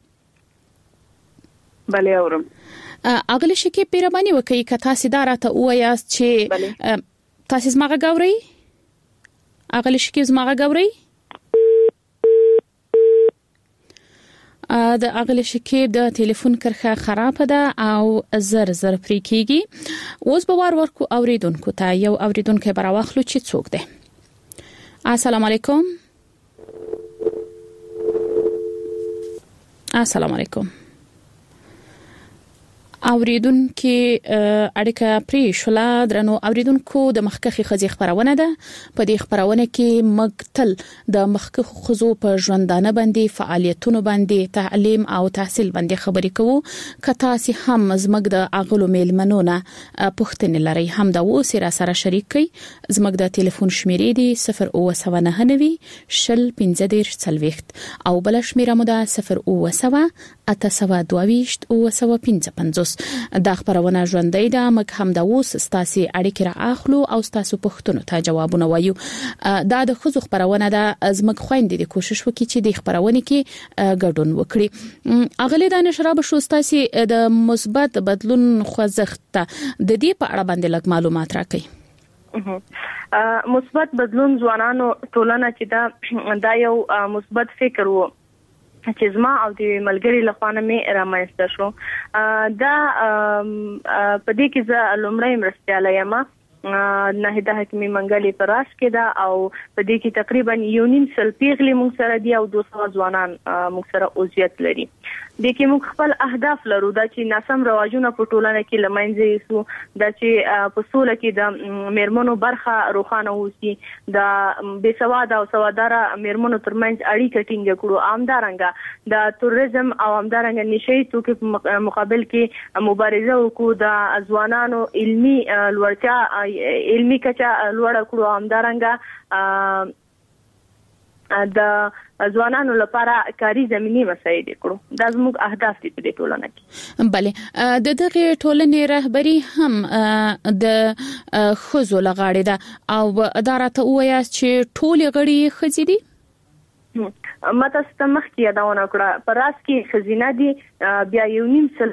بله اورم. اغلی شکیب پیرمانی وکي که تاسو دارته وایاست چې تاسو زماغه غوري؟ اغلی شکیب زماغه غوري؟ د اغلی شکیب د ټلیفون کرخه خراب ده او زر زر پرې کیږي. اوس به وار ورکو اوریدونکو ته یو اوریدونکو براوخلو چې څوک ده. السلام علیکم. السلام علیکم. اوریدونکو اړیکه پرې شولا درنو اوریدونکو د مخکخي خزي خبرونه ده په دې خبرونه کې مقتل د مخکخ خزو په ژوندانه باندې فعالیتونو باندې تعلیم او تحصیل باندې خبرې کوو کته سي هم زمګ د اغلو میلمنونه پښتنه لري هم دا و سره سره شریک کی زمګ د ټلیفون شمیرې دي صفر او سبعه نهه نوي شل پنځه دېرش څلوېښت او بل شمیره مو ده صفر او سبعه اته سبعه دوه ویشت او سبعه پنځه پنځوس. دا خبرونه ژوندۍ ده موږ هم دا اوس ستاسو اړیکې را اخلو او ستاسو پوښتنو ته جوابونه وایو. دا د خزو خبرونه ده زموږ خويندې د کوشش وکړي چې د خبرونه کې ګډون وکړي. اغلی دانش را به شو ستاسو د مثبت بدلون خوځښت د دې په اړه باندې لږ معلومات راکړئ. مثبت بدلون ځوانانو ټولنه چې دا دا یو مثبت فکر وو چې زما او د ملګری لخوانه مې رامنځته شو. دا په دې کې زه لومړی مرستياله یم نهیده حکیمي منګلي پر راس کې دا او په دې کې تقریبا یو نیم سل پیغلي موږ سره دي او دوه سوه ځوانان موږ سره عضویت لري. د کې موږ خپل اهداف لرو دا چې ناسم رواجونه په ټولنه کې لمنځه یوسو دا چې په سوله کې د میرمنو برخه روښانه وسی دا بې سواده او سواداره میرمنو ترمنځ اړیکه ټینګه کړو عامدارنګه د تروریزم او عامدارنګه نشي توکي په مقابل کې مبارزه وکړو د ځوانانو علمي لوړتیا علمي کچا لوړ کړو عامدارنګه د ځوانانو لپاره کاري زميني مساعده کړو دا زموږ اهداف دي په ټولنه کې. بله د دغه ټولنې رهبری هم د خزو لغاړي ده او ادارته وایي چې ټول غړي خزي دي. ماته ستمخ کې یادونه کړه پر راس کې خزینه دي بیا یو نیم سل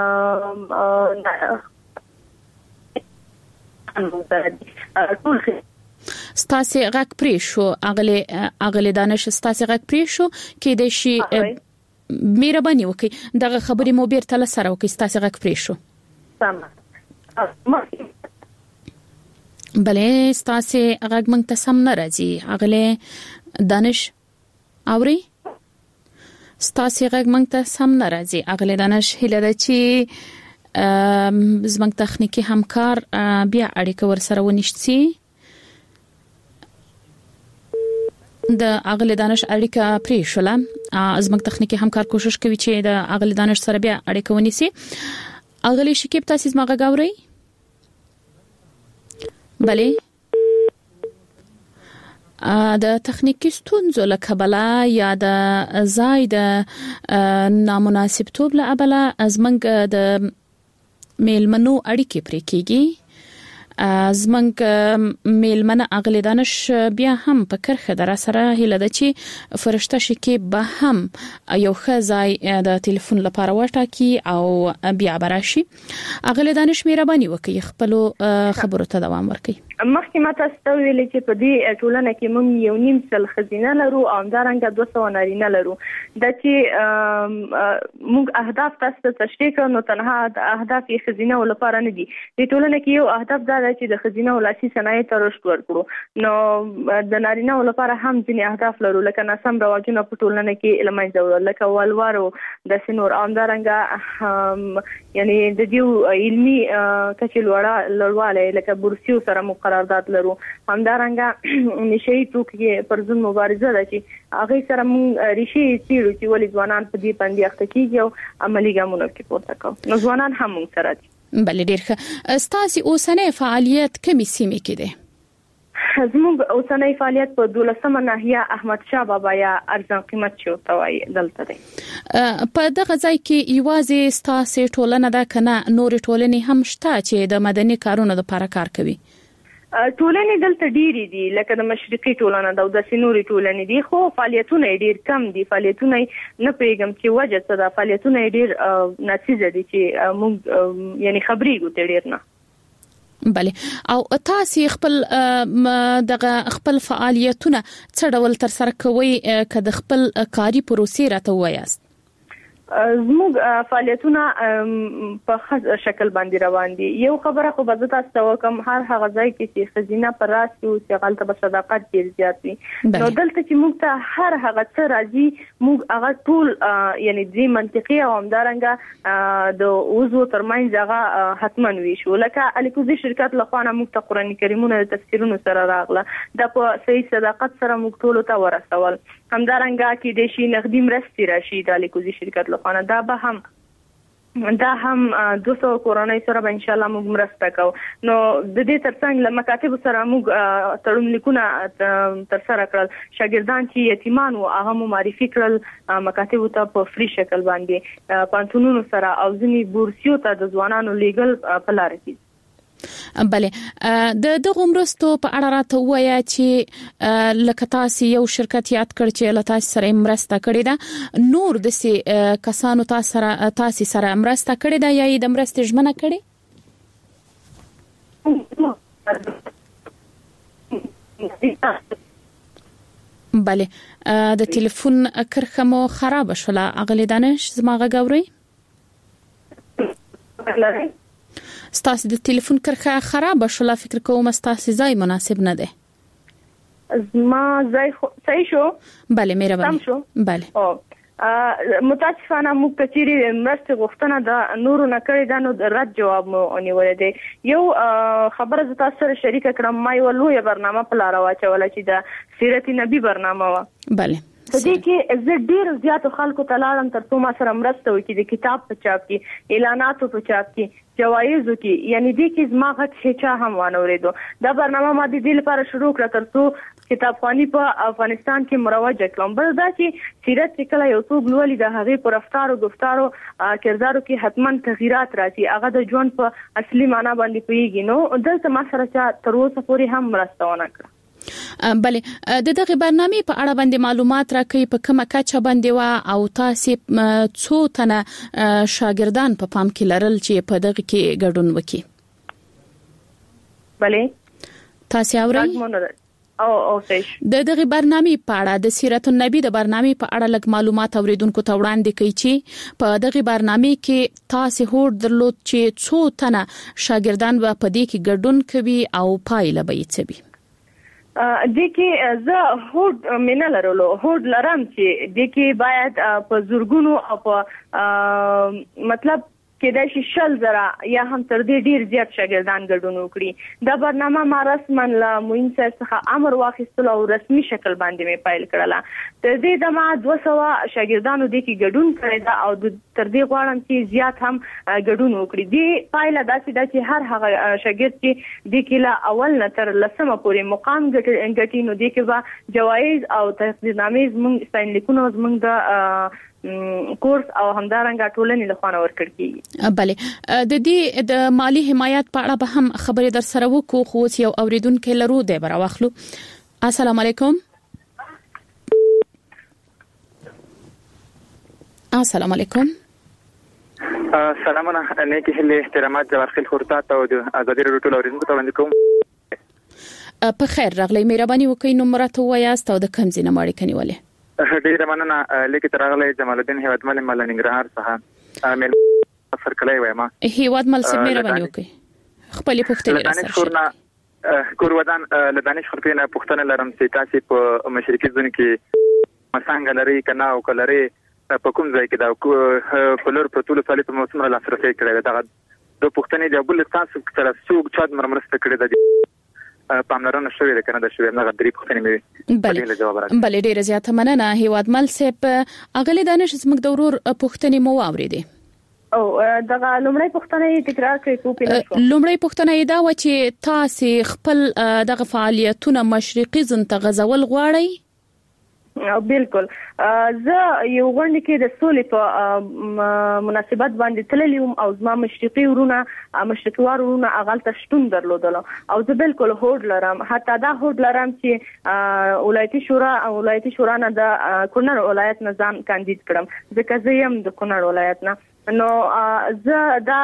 ټول ستاسو غږ پرې شو اغلی اغلی دانش ستاسو غږ پرې شو کې د شي مهرباني وکړئ دغه خبرې مو بیرته لسره وکړئ ستاسو غږ پرې شو. بله ستاسو غږ مونږ ته سم نه راځي اغلی دانش اوري ستاسو غږ مونږ ته سم نه راځي اغلی دانش هله ده چې زموږ تخنیکی همکار بیا اړیکه ور سره ونیسي. د اغلی دانش اړیکه پرې شوله زموږ تخنیکی همکار کوشش کوي چې د اغلی دانش سره بیا اړیکه ونیسي. اغلی شکیب تاسو زما غږ اورئ؟ بله د تخنیکی ستونزو له کبله یا د ځای د نامناسب توب له امله زمنګ د میلمنو اړیکې پرې کیږي. زمنګ میلمنه اغلی دانش بیا هم په کرخه در سره هله د چی فرشته شي کې به هم یو خزای د ټلیفون لپاره وټاکي او بیا براشي. اغلی دانش مهرباني وکړي خپل خبرو ته دوام ورکړي. مخکې ماته ستویل چې په دې ټولنه کې موږ یو نیم سل خزینه لرو او همدارنګه دوه سوه نارینه لرو. د چې موږ اهداف تاسو ته تشریح کړو نو تنها اهداف یې خزینه لپاره نه دي. د ټولنه کې یو اهداف دا دی چې د خزینه او لاسي صنایع ته رشد ورکړو. نو د نارینه لپاره هم ځینې اهداف لرو لکه ناسم رواجونه په ټولنه کې لمنځه وړل لکه ولوارو د سنور همدارنګه یعنی د دې علمي کچې لوړه لوړواله لکه بورسیو سره قرارداد لرو. همدارنګه نشئی توکي پر ځن مبارزه ده چې هغه سره مونږ ریشي چیرو چې ولې ځوانان په دې باندې اخته کیږي او عملی ګامونه کې پورته کوي. نو ځوانان هم مونږ سره دي. بل ډیر ښه. ستاسو اوسنۍ فعالیت کومې سیمې کې ده؟ زموږ اوسنۍ فعالیت په دولسمه ناحیه احمد شاه بابا یا ارزان قیمت شو توای دلته ده. په دغه ځای کې یوازې ستاسو ټولنه ده کنه نور ټولنې هم شته چې د مدني کارونو لپاره کار کوي؟ ټولنې دلته ډېری دي لکه د مشرقي ټولنه د د سنوري ټولنې دي خو فعالیتونه ډېر کم دي. فعالیتونه نه پیغام چې وجه څه ده فعالیتونه ډېر ناڅیزه دي چې موږ یعنی خبري ګوت ډېر نه. بله. او تاسو خپل دغه خپل فعالیتونه څه ډول تر سره کوي که د خپل کاری پروسې راته وایاست؟ زموږ فعالیتونه په خاص شکل باندې روان دي. یو خبره خو به تاسو ته وکم هر هغه ځای کې چې خزینه پر راس او چې غلطه به صداقت ډیر زیات وي. نو دلته چې موږ ته هر هغه څه راځي موږ هغه ټول یعنی دې منطقي او همدارنګه د اوزو ترمنځ هغه حتمن وي شو. لکه الیکوزي شرکت لخوا موږ ته قرآن کریمونه د تفسیرونو سره راغله د په صحیح صداقت سره موږ ټول ته ورسول. همدارنګه کې د شي نقدي مرستې راشي د الیکوزي شرکت لخوا دا به هم دا هم دوه سوه کورنۍ سره به ان شاء الله موږ مرسته کوو. نو د دې ترڅنګ له مکاتب سره موږ تړون لیکونه تر سره کړل. شاګردان چې یتیمان وو هغه مو معرفي کړل مکاتب ته په فری شکل باندې پانتونونو سره او ځینې بورسیو ته د ځوانانو لیګل په لار کې. بله. د دغه مرستو په اړه راته وایي چې لکه تاسو یو شرکت یاد کړ چې له تاسو سره مرسته کړې ده نور د سي کسانو تاسو سره تاسو سره مرسته کړې ده یا د مرستې ژمنه کړې؟ بله. د ټلیفون کرخه مو خراب شوله اغلی دانش زما غوړی ستاسو د ټلیفون کرخه خراب شوله فکر کوم ستاسو ځای مناسب نه ده. زما ځای صحیح شو؟ بله مهرباني. تم شو؟ بله. او متاسفانه موږ کچيري مرسته غوښتنه د نورو نه کړی دا نو رد جواب مو ونیول دی. یو خبره ز تاسو سره شریک کړم ما یو لوی برنامه په لار واچول چې د سیرت نبی برنامه و. بله. په دې کې زه ډیر زیات خلکو ته لاړم ترڅو ما سره مرسته وکړي د کتاب په چاپ کې اعلاناتو په چاپ کې جوایزو کې یعنی دې کې زما غږ هیڅ هم وانه ورېدو. دا برنامه ما د دې لپاره شروع کړه ترڅو کتابخواني په افغانستان کې مروج کړم. بل دا چې سیرت چې کله یو څوک لولي د هغه پر رفتار او گفتارو کردارو کې حتمان تغیرات راځي هغه د ژوند په اصلي معنی باندې پیږي. نو دلته ما سره چې تر اوسه پورې هم مرسته ونه کړه. بله. د دغه برنامې په اړه باندې معلومات راکړئ په کومه کچه باندې وا او تاسو څو تنه شاګردان په پام کې لرل چې په دغه کې ګډون وکړي؟ بله. تاسو اورئ؟ او او صحیح. د دغه برنامې په اړه د سیرت النبی د برنامې په اړه لږ معلومات اوریدونکو ته وړاندې کړئ چې په دغه برنامې کې تاسو هوډ درلود چې څو تنه شاګردان به په دې کې ګډون کوي او پایله به یې څه وي؟ د کې زه هوډ مینه لرلو هوډ لرم چې د کې باید په زورګونو او په مطلب کېدای شي شل زره یا هم تر دې ډیر زیات شاګردان ګډون وکړي. دا برنامه ما رسما له معین صاحب څخه امر واخیستل او رسمي شکل باندې مې پایل کړله. تر دې د ما دوه سوه شاګردانو د کې ګډون کړی دا او تر دې غواړم چې زیات هم ګډون وکړي. دې پایله داسې ده چې هر هغه شاګرد چې د کې لا اول نه تر لسمه پورې مقام ګټي نو د کې به جوایز او تقدیرنامې زموږ ستاینلیکونه زموږ د کورس او همدارنګه ټولنې له خوا ورکړل کیږي. بله د دې د مالی حمایت په اړه به هم خبرې در سره وکړو خو یو اوریدونکو لرو دی بر واخلو. السلام علیکم. السلام علیکم. سلامونه نیکی هله احترامات جوار خیل خورتات او د ازادي رادیو ټول اوریدونکو ته وړاندې کوم. په خیر راغلی مهرباني وکړئ نو مرته وایاست او د کوم ځای نه ماړی کني ولې ډیره مننه. لیکي ترغله جمال الدین هیوادمل مل ننګرهار څخه مې سفر کړی وایم. هیوادمل سره مهرباني وکړئ خپل پوښتنه را سره کورودان له دانش خورپینه پوښتنه لرم چې تاسو په مشرقي ځون کې مسانګ لري کنه او کلري په کوم ځای کې دا کولر په ټول سالي په موسم را لاسرسي کړی دا د پوښتنې د بل تاسو سره څوک چا مرمرسته کړی دا پاملرنه شوې ده کنه د شوې نه غدري پوښتنې مې بله جواب راکړه. بله ډیره زیاته مننه هیوادمل صاحب. اغلی دانش زموږ د ورور پوښتنې مو واورېدې او دغه لومړی پوښتنه تکرار کړئ کو په نشو. لومړی پوښتنه دا و چې تاسو خپل دغه فعالیتونه مشرقي زون ته غزول غواړئ؟ بالکل زه یو غونډه کې د سولې په مناسبت باندې تللی وم او زما مشرقي ورونه مشرقي ورونه اغلته شتون درلودل او زه بالکل هوډ لرم حتی دا هوډ لرم چې ولایتي شورا ولایتي شورا نه د کونړ ولایت نظام کاندید کړم ځکه زه یم د کونړ ولایت نه. نو زه دا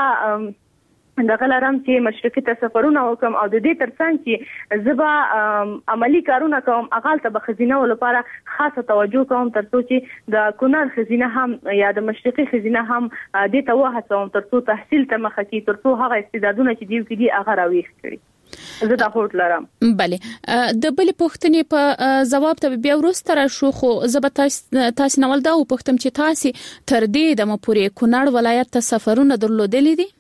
دغه لرم چې مشرقي ته سفرونه وکم او د دې ترڅنګ چې زبا عملی کارونه کوم اغالته به خزینه ولپاره خاصه توجه کوم ترڅو چې د کونړ خزینه هم یا د مشرقي خزینه هم د ته وهڅوم ترڅو تحصیل ته مخه کی ترڅو هغه استعدادونه چې دیو کې دي هغه راويخ کړي. زه دا هوټ لرم. بله د بل پوښتنې په جواب ته بیا ورسته را شو خو زه به تاسو نول دا وپوښتم چې تاسو تر دې د مپورې کونړ ولایت ته سفرونه درلودلې دي؟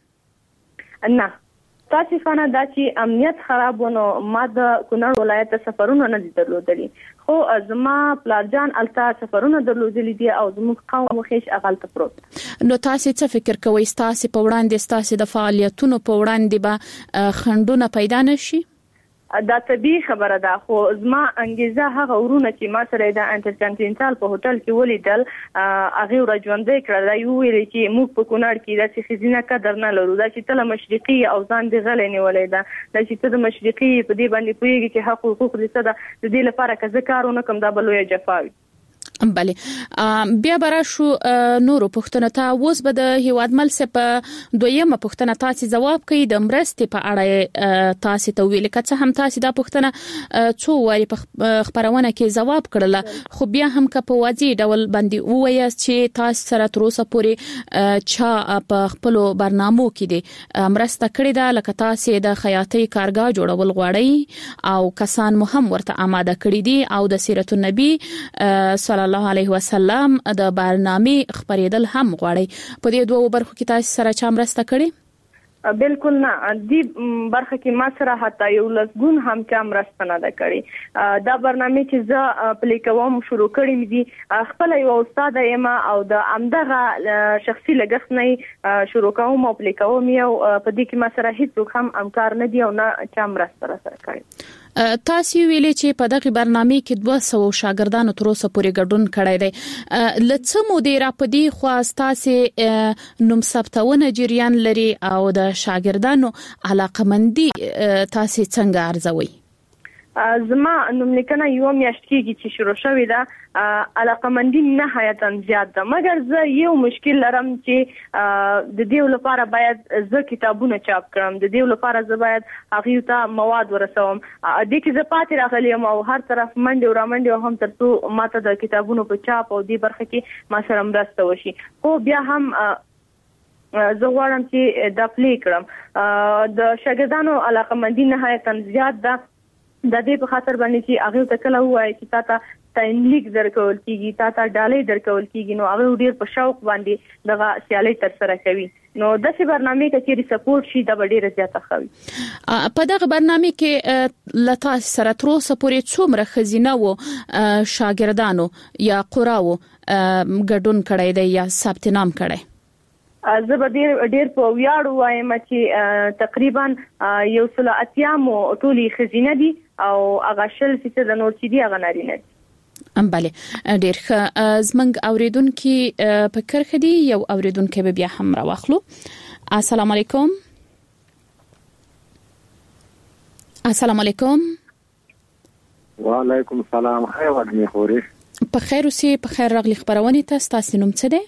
نه تاسو فانه دا چې امنیت خرابونه ما د کونړ ولایت ته سفرونه نه درلودلي خو زما پلارجان التا سفرونه درلودلي دي او زموږ قوم مخېش اغلته پروت. نو تاسو څه فکر کوئ تاسو په وړاندې تاسو د فعالیتونو په وړاندې به خندونه پیدا نشي؟ دا طبيعي خبره ده خو زما انګیزه هغه ورونه چې ما سره د انټرکانټینټال په هوټل کې ولیدل هغه ورځوندې کړل دا یو ویل چې موږ په کونړ کې د خزینه قدر نه لرو دا چې تل مشرقي او ځان دی غلې نیولې ده دا چې تل مشرقي په دې باندې پوهیږي چې حق حقوق دې څه ده د دې لپاره که زه کارونه کوم دا بلوي جفاوي. بله بیا برا شو نورو پوښتنه ته اوس به د هیوادمل څخه په دویمه پوښتنه تاسو جواب کوي د مرستې په اړه تاسو ته ویل کڅه هم تاسو دا پوښتنه څو واري په خبرونه کې جواب کړل خو بیا هم که په واضح ډول باندې وایي چې تاسو سره تر اوسه پورې چا په خپل برنامو کې دي مرسته کړې ده لکه تاسو د خیاطي کارګاه جوړول غواړئ او کسان مو هم ورته آماده کړی دي او د سیرت النبی صلی الله علیه وسلم د برنامه خبرېدل هم غواړي په دې دوه برخو کې تاسو سره چا مرسته کړې؟ بالکل نه دې برخه کې ما سره حتی یو لسګون هم چا مرسته نه کړې. دا برنامه چې زه پلی کوم شروع کړم دي خپل یو استاد یم او د امدغه شخصي لګښت نه شروع کوم او پلی کوم یو په دې کې ما سره هیڅ هم امکار نه دی او نه چا مرسته سره کړې. تاسو ویلې چې په دغه برنامه کې دوه سوه شاګردانو تر اوسه پورې ګډون کړی دی لڅ مو دی را پدې خو تاسو نوم ثبتونه جریان لري او د شاګردانو علاقمندي تاسو څنګه ارزوي؟ زما نوم لیکنه یو میاشت کېږي چې شروع شوې ده علاقمندي نهایتا زیات ده مګر زه یو مشکل لرم چې د دې لپاره باید زه کتابونه چاپ کړم د دې لپاره زه باید هغه ته مواد ورسوم د کې زه پاتې راغلی یم او هر طرف منډه او رامنډه هم ترڅو ماته د کتابونو په چاپ او دې برخه کې ما سره مرسته وشي خو بیا هم زه غواړم چې دا پلی کړم د شاګردانو علاقمندي نهایتا زیات ده د دې په خاطر باندې چې هغه ته کله وایي چې تاسو تاینلیک درکول کیږي تاسو ډالۍ درکول کیږي نو هغه ډیر په شوق باندې دغه سیالي تر سره کوي نو د څه برنامه کې چې سپورټ شي د ډیره زیاته خوي. په دغه برنامه کې لتا سره تر اوسه پورې څومره خزینه وو شاګردانو یا قراو ګډون کړی دی یا ثبت نام کړی؟ زه به ډیر ډیر په ویاړ وایم چې تقریبا یو سل اتیامو ټولي خزینه دي او هغه شل فیصد د نور چې دی هغه نارینه دي. ام بله ډیر ښه. زمنګ اوریدونکو په کرخه دي یو اوریدونکو به بیا هم راوخلو. السلام علیکم. السلام علیکم. وعلیکم السلام. خیر وګڼي خوري. په خیر اوسې. په خیر راغلی خبرونه تاسو تاسو نوم څه دی؟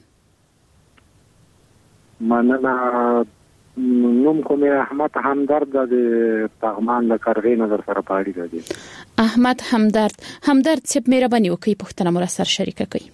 مننه. نوم کوم احمد همدرد د پغمان له کارغې نظر سره پاړی دی. احمد همدرد همدرد څه مهرباني وکي پښتنه مور سره شریک کړئ.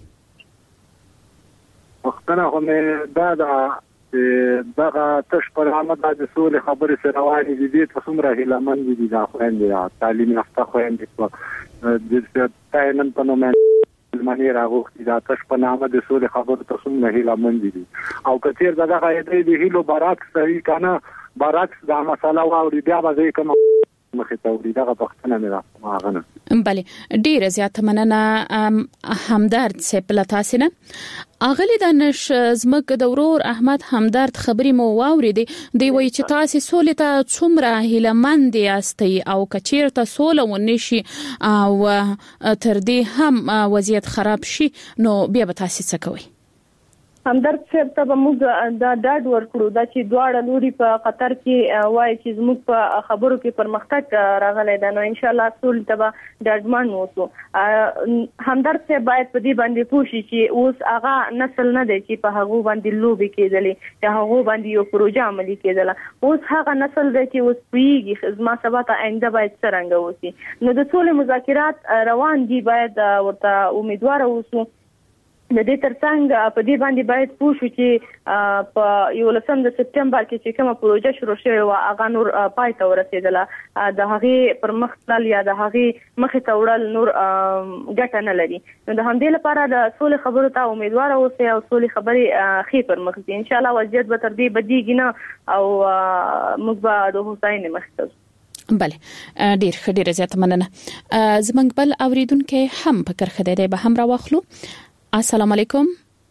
پښتنه هم دا دا دغه تش پر عامه د سولې خبرې سره وایي دي چې څومره هیلمن دي د خويندې تعلیم یافته خويندې د تاینن په نوم معنی راغوختي دا تش په نامه د سولې خبرو ته څومره هیلمن دي او کثیر دغه د هیلو برعکس صحیح کنه برعکس دا مساله واوري بیا به کوم مخه ته ورې دغه پښتنه نه راغنه. بله ډیره زیاته مننه همدرد سپلا تاسو نه. اغلی دانش زمک د ورور احمد همدرد خبري مو واوریدي دی وای چې تاسو سولې ته څومره هیلمند یاستئ او کچیرته سوله ونشي او تر دې هم وضعیت خراب شي نو بیا به تاسو څه کوئ؟ همدرد صاحب ته موږ دا ډاډ ورکړو دا چې دواړه لوري په قطر کې وایي چې موږ په خبرو کې پرمختګ راغلی دا نو ان شاء الله ټول ته ډاډمان ووسو. همدرد صاحب باید په دې باندې پوه شي چې اوس هغه نسل نه دی چې په هغه باندې لوبي کېدلې یا هغه باندې یو پروژه عملي کېدله. اوس هغه نسل دی چې اوس پیږي خدمت سبا ته آینده باید څنګه وسی. نو د ټول مذاکرات روان دي باید ورته امیدوار اوسو. د دې ترڅنګ په دې باندې باید پوه شو چې په یولسم د سپتمبر کې چې کومه پروژه شروع شوې و هغه نور پای ته ورسېدله د هغې پر مخ تلل یا د هغې مخې ته وړل نور ګټه نه لري. نو د همدې لپاره د سولې خبرو ته امیدواره اوسئ او سولې خبرې ښې پر مخ ځي. انشاءالله وضعیت به تر دې بدیږي نه او موږ به د هوساینې مخې ته ځو. بله ډیر ښه ډیره زیاته مننه. زمنګ بل اوریدونکو هم په کرخه دی به هم راوخلو. السلام علیکم.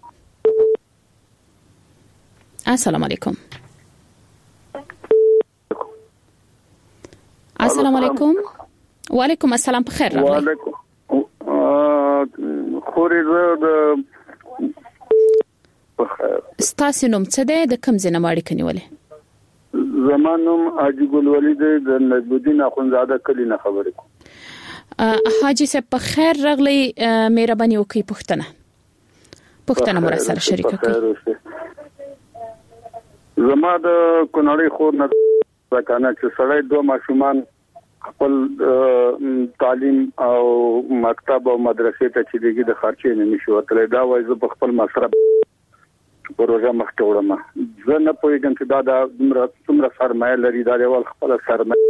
السلام علیکم. السلام علیکم. وعلیکم السلام. په خیر راغلی. وعلیکم. خوري زه د په خیر. ستاسو نوم څه دی؟ د کوم ځای نه اړیکه نیولې؟ زما نوم حاجی ګل ولید د نجمالدین اخونزاده کلی نه خبرې کوم. حاجی صاحب په خیر راغلی. مهرباني وکړئ پښتنه پښتنه مور سره شریک کړئ. زما د کونړی خور نه ځکه چې سړی دوه ماشومان خپل تعلیم او مکتب او مدرسې ته چې دیږي د خرچې نه نشي ورتلای دا وایي زه په خپل مصرف پروژه مخته وړم. زه نه پوهیږم چې دا د څومره سرمایه لري دا یو خپل سرمایه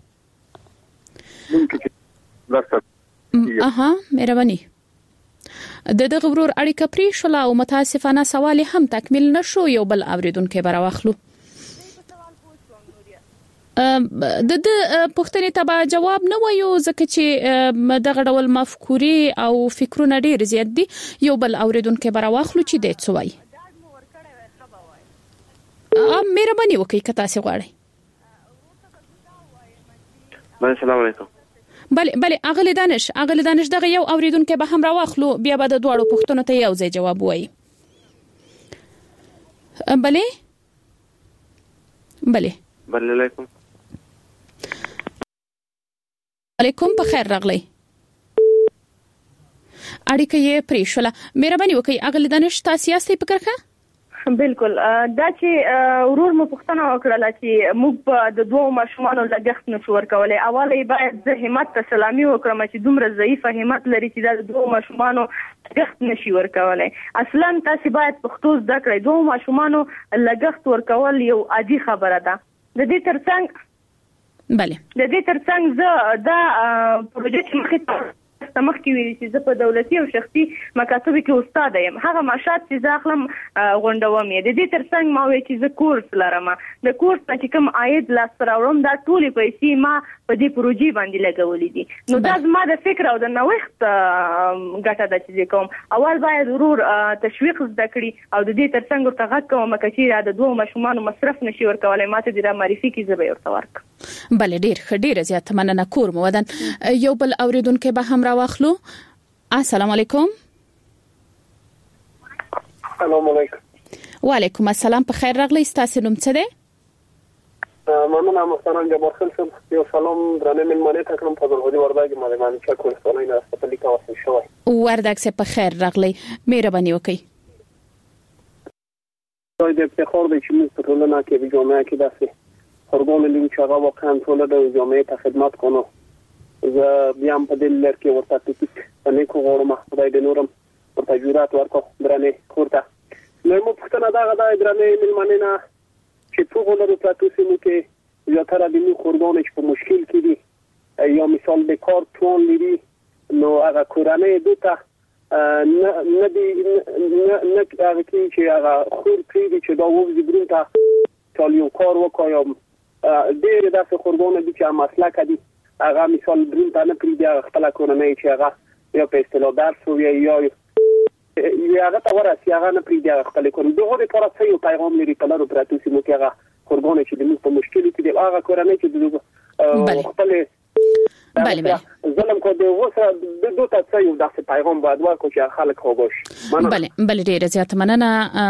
ممکن چې اها مهرباني د دغه ورور اړیکه پری شو او متاسفانه سوال هم تکمیل نشو. یو بل اوریدونکو به راوخلو. د د پښتنې تبع جواب نه وایو ځکه چې دغه ډول مفکورې او فکرونه ډیر زیات دي. یو بل اوریدونکو به راوخلو چې د څه وایي. ا مهرباني وکړئ که تاسو غواړئ. السلام علیکم. بله بله اغلی دانش اغلی دانش دغه یو اوریدونکو به هم راوخلو بیا به د دوړو پښتنو ته یو ځای جواب وایي. بله بله بله علیکم. علیکم په خیر راغلی. اړیکه یې پرې شوله. مهرباني وکړئ اغلی دانش تاسو یاستئ په کرخه؟ بالکل دا چې ورور مو پوښتنه وکړه چې موږ په د دوه ماشومانو لګښت نشو ورکولای. اوله باید زه همت ته سلامي وکړم چې دومره ضعیف همت لري چې د دوه ماشومانو لګښت نشي ورکولای. اصلا تاسو باید پښتو زده کړئ. دوه ماشومانو لګښت ورکول یو عادي خبره ده. د دې ترڅنګ بله د دې ترڅنګ زه دا پروژه چې مخې تاسو مخکې ویلي چې زه په دولتي او شخصي مکاتبو کې استاد یم هغه معاشات چې زه اخلم غونډوم یې د دې ترڅنګ ما وی چې زه کورس لرم د کورس چې کوم عاید لاسته راوړم دا ټولې پیسې ما په دې پروژې باندې لګولې دي نو دا زما د فکر او د نوښت ګټه ده چې کوم اول باید ورور تشویق زده کړي او د دې ترڅنګ ورته غږ کوم چې د دوه ماشومان مصرف نشي ورکولای ماته د معرفي کې زبې ورته ورک بل ډیر ډیر زیات مننه کور مو ودان یو بل اوریدونکو به هم راوخلو السلام علیکم السلام علیکم وعلیکم السلام په خیر راغلی تاسو نوم څه دی ممنون محترم جبار خلصم یو سلام درنه ملمنه تکرم فضل هدی ورداګ مالمان چې کول سولای نه په لیکه واسه شوی ورداګ سه په خیر راغلی مهرباني وکړئ دوی د افتخار د چې موږ په ټولنه کې د جامعه کې داسې خورګون لیم چې هغه واقعا ټول د جامعه ته خدمت کوي زه بیا هم په دې لر کې ورته ټیک په نیکو غوړم خدای دې نورم ورته جوړات ورکو درنه کوړه نو مو پښتنه دا غدا درنه ملمنه نه چې په غوړو پاتو سیمو کې زیاتره د نو خورګون چې په مشکل کې دي یا مثال د کار توان لري نو هغه کورانه دوته نه نه دی نه نه هغه چې هغه خور کړی چې دا وځي ګرونته تالیو کار وکایم ډېر داسې خورګون دي چې مسلک دي هغه مثال ګرونته نه کړی دی خپل کورانه چې هغه یا په اصطلاح درس وي یا یا هغه ته ورسي هغه نه پری دی خپل کور دغه لپاره څه یو پیغام لري په لارو پراتو سیمو کې هغه خورګون چې د موږ په مشکل کې دی هغه کورانه چې د خپل بله بله ظلم کو د وسه د دوه څه یو داسې پیغام باید ورکړو چې خلک خوښ بله بله ډیره زیات مننه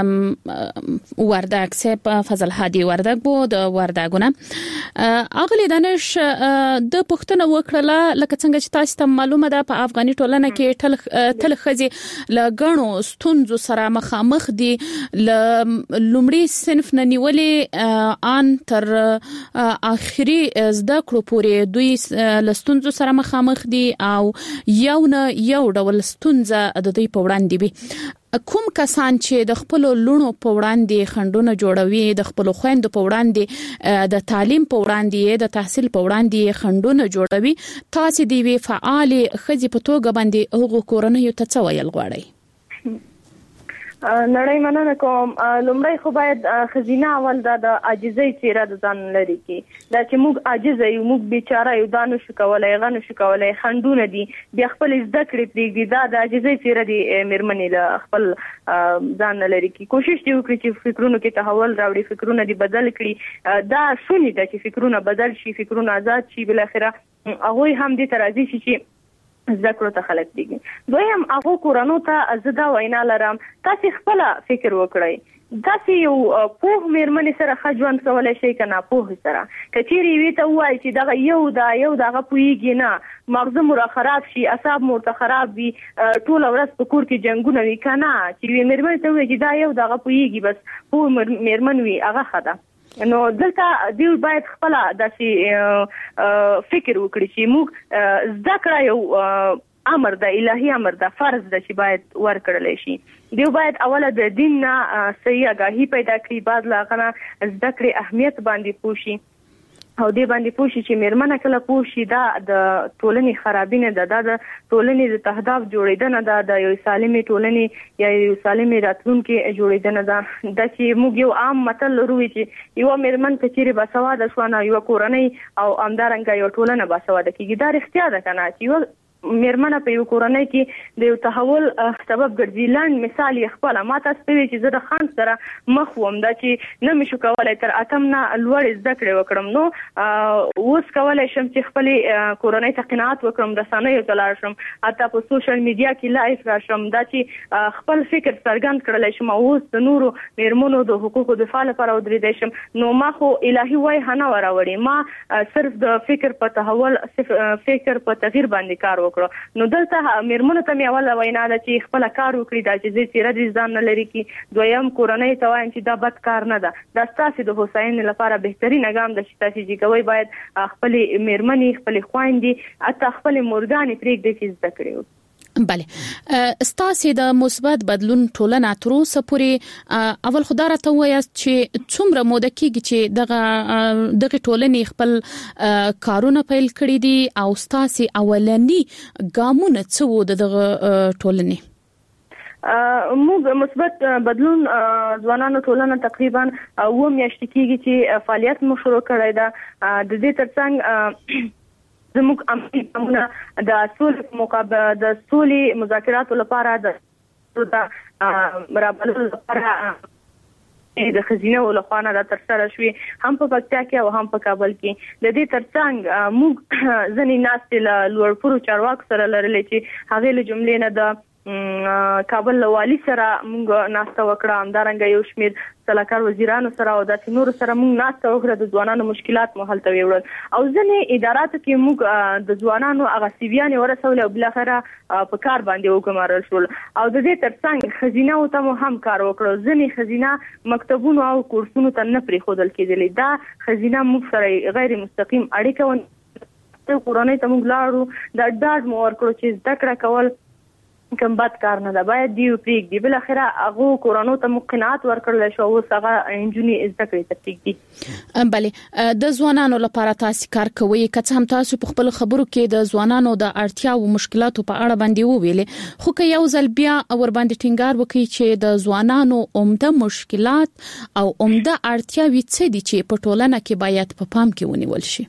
ورداګ سپ فضل هادي ورداګ بو د ورداګونه اغلی دانش د پښتنه وکړه لکه څنګه چې تاسو ته معلومه ده په افغاني ټولنه کې تل تل خزي لګڼو ستونزو سره مخامخ دي لومړي صنف نه نیولې ان تر اخري زده کړو پورې دوی لستون ستونزو سره مخامخ دي او یو نه یو ډول ستونزه د دوی په وړاندې وي کوم کسان چې د خپل لونو په وړاندې خندونه جوړوي د خپل خويندو په وړاندې د تعلیم په وړاندې د تحصیل په وړاندې خندونه جوړوي تاسو دی وی فعال خزي په توګه باندې هغه کورنۍ ته څه ویل غواړي نړۍ مننه کوم لومړی خو باید خزینه اول د عاجزۍ چیرې د ځان لري کې دا چې موږ عاجز یو موږ بیچاره یو دانو شو کولای غنو شو کولای خندونه دي بیا خپل زده کړې پرېږدي دا د عاجزۍ چیرې دی مېرمنې له خپل ځان لري کې کوشش دی وکړي چې فکرونو کې تحول راوړي فکرونه دي بدل کړي دا شونې ده چې فکرونه بدل شي فکرونه آزاد شي بل اخره هغه هم دې ترازی شي چې ذکر ته خلک دي دویم هغه کورانو ته زدا وینا لرم تاسو خپل فکر وکړئ تاسو یو په مېرمنې سره خجوان کولای شي کنه په سره کچيري وی ته وای چې دا یو دا یو دغه پویږي نه مغز مور خراب شي اعصاب مور ته خراب وي ټول ورځ په کور کې جنگونه وی کنه چې مېرمنې ته وای چې دا یو دغه پویږي بس په مېرمن وی هغه خدا نو دلته دی باید خپل داسې فکر وکړي چې موږ زده کړه یو امر د الهي امر د فرض د چې باید ورکړل شي دی باید اوله د دین نه صحیح آگاهی پیدا کړي بعد لا غنا زده کړې اهمیت باندې پوښي او دې باندې پوښي چې مېرمنه کله پوښي دا د ټولنې خرابینه ده د ټولنې د تهداف جوړیدنه ده د یو سالمې ټولنې یا یو سالمې راتلونکي جوړیدنه ده د چې موږ یو عام متل لرو چې یو مېرمن کچېره باسواده شو نه یو کورنۍ او امدارنګ یو ټولنه باسواده کیږي دا رښتیا ده کنه چې یو مېرمنه په یو کورنۍ کې د یو تحول سبب ګرځي لاند مثال یې خپل ما تاسو ته چې زه د خان سره مخ ووم دا چې نه مشو کولای تر اتم نه لوړ زده کړې وکړم نو اوس کولای شم چې خپل کورنۍ ته قناعت وکړم د سانه یو تلار شم حتی په سوشل میډیا کې لایف راشم دا چې خپل فکر څرګند کړل شم اوس د نورو مېرمنو د حقوقو دفاع لپاره ودرېدل شم نو ما خو الهي وای هنه وراوړي ما صرف د فکر په تحول فکر په تغییر باندې کار وکړ نو دلته مېرمنو ته مې اوله وینا ده چې خپل کار وکړي دا چې زه چیرې د ځان نه لري کې دویم کورنۍ ته وایم چې دا بد کار نه ده دا ستاسو د هوساینې لپاره بهترین ګام ده چې تاسو چې کوي باید خپل مېرمنې خپل خويندې حتی خپل مورګانې پرېږدي چې زده کړي بله ستاسو د مثبت بدلون ټولنه تر اوسه پورې اول خدای ته وایي چې څومره موده کېږي چې دغه دغه ټولنې خپل کارونه پیل کړی دي او ستاسو اولنی ګامونه څه وو دغه ټولنې؟ موږ مثبت بدلون ځوانانو ټولنه تقریبا و میاشتې کېږي چې فعالیت مو شروع کړی دا د دې ترڅنګ زموږ عملي د سولې مقابله د سولې مذاکراتو لپاره د مرابطو لپاره د خزینه ولخوانه د ترسره شوې هم په پکتیا کې او هم په کابل کې د دې ترڅنګ موږ ځنې ناست له لوړپوړو چارواکو سره لرلې چې هغه له جملې نه د کابل والی سره موږ ناسته وکړه همدارنګه یو شمېر سلاکار وزیرانو سره او د نور سره موږ ناسته وکړه د ځوانانو مشکلات مو حل ته وړل او ځنې اداراتو کې موږ د ځوانانو هغه سیویان ورسول او بل اخره په کار باندې وګمارل شول او د دې ترڅنګ خزینه او ته هم کار وکړو ځنې خزینه مکتبونو او کورسونو ته نه پرې خودل کېدلې دا خزینه موږ سره غیر مستقیم اړیکه ونه قرآني ته موږ لاړو د ډاډ مو ورکړو چې زده کړه کول کوم بد کار نه ده باید دی پریک دی بل اخره هغه کورونو ته مقنعات ورکړل شو او هغه انجونی زده کړې ته پریک دي. بله د ځوانانو لپاره تاسو کار کوي که هم تاسو په خپل خبرو کې د ځوانانو د اړتیا او مشکلاتو په اړه باندې وویل خو که یو ځل بیا ور باندې ټینګار وکړي چې د ځوانانو عمده مشکلات او عمده اړتیاوې څه دي چې په ټولنه کې باید په پام کې ونیول شي؟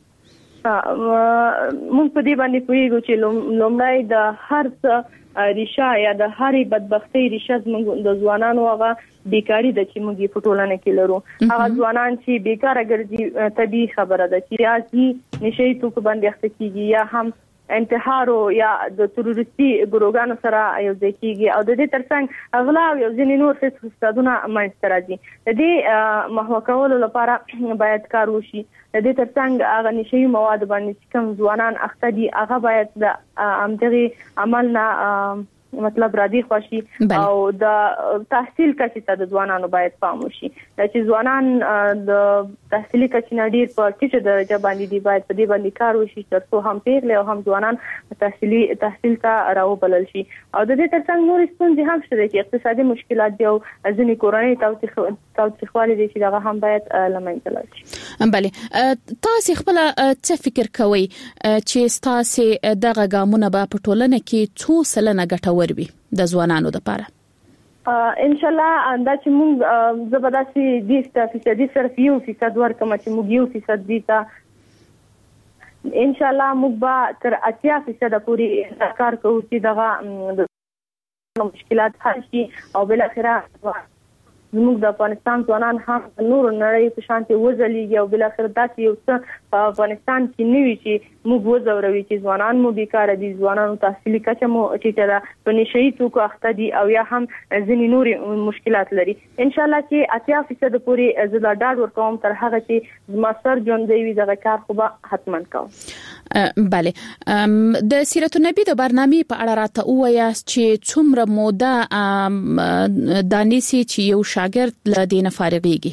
موږ په دې باندې پوهیږو چې لومړی د هر څه ریشه یا د هرې بدبختی ریشه زموږ د ځوانانو هغه بیکاری د چې موږ په ټولنه کې لرو هغه ځوانان چې بیکاره ګرځي طبيعي خبره ده چې ریاضي نشي توک باندې اخته کیږي یا هم انتحار یا د تروریستي ګروګانو سره یو ځای کیږي او د دې ترڅنګ اغلا یو ځینې نور څه فسادونه منځته راځي د دې محو کولو لپاره باید کار وشي د دې ترڅنګ هغه نشي مواد باندې کوم ځوانان اخته دي هغه باید د امدغه عمل نه مطلب را دي خوشي او د تحصیل کچې ته د ځوانانو باید پام وشي چې ځوانان د تحصیلي کچې نه ډیر په ټیټه درجه باندې دي باید په دې باندې کار وشي ترڅو هم پیغله او هم ځوانان تحصیلي تحصیل ته راوبلل شي او د دې ترڅنګ نور ستونزې هم شته چې اقتصادي مشکلات دي او ځینې کورنۍ توصیخوالي دي چې دغه هم باید لمنځه لاړ شي. بله تاسو خپل څه فکر کوئ چې تاسو دغه ګامونه به په ټولنه کې څو سلنه ګټور وي د ځوانانو لپاره؟ ان شاء الله دا چې موږ زبرداسي د فیصدي صرف یو فیصد ورکوم چې موږ یو فیصد دي ته ان شاء الله موږ به تر اتیا فیصد پورې کار کوو چې دغه مشکلات حل شي او بل اخره زموږ د افغانستان ځوانان هم نور نړۍ په شانتي وځلېږي او بل اخر داسې یو څه په افغانستان کې نوي چې موږ وځوروي چې ځوانان مو بیکاره دي ځوانانو تحصیلي کچه مو ټیټه ده په نشي توکو اخته دي او یا هم ځینې نوري مشکلات لري ان شاء الله چې اتیا فیصد پورې زړه ډاډ ورکوم تر هغه چې ماستر جون دی دغه کار خو به حتما کوم. بله د سیرت النبی د برنامه په اړه راته وایاست چې څومره موده دانیسي چې یو شاګرد له دینه فارغيږي؟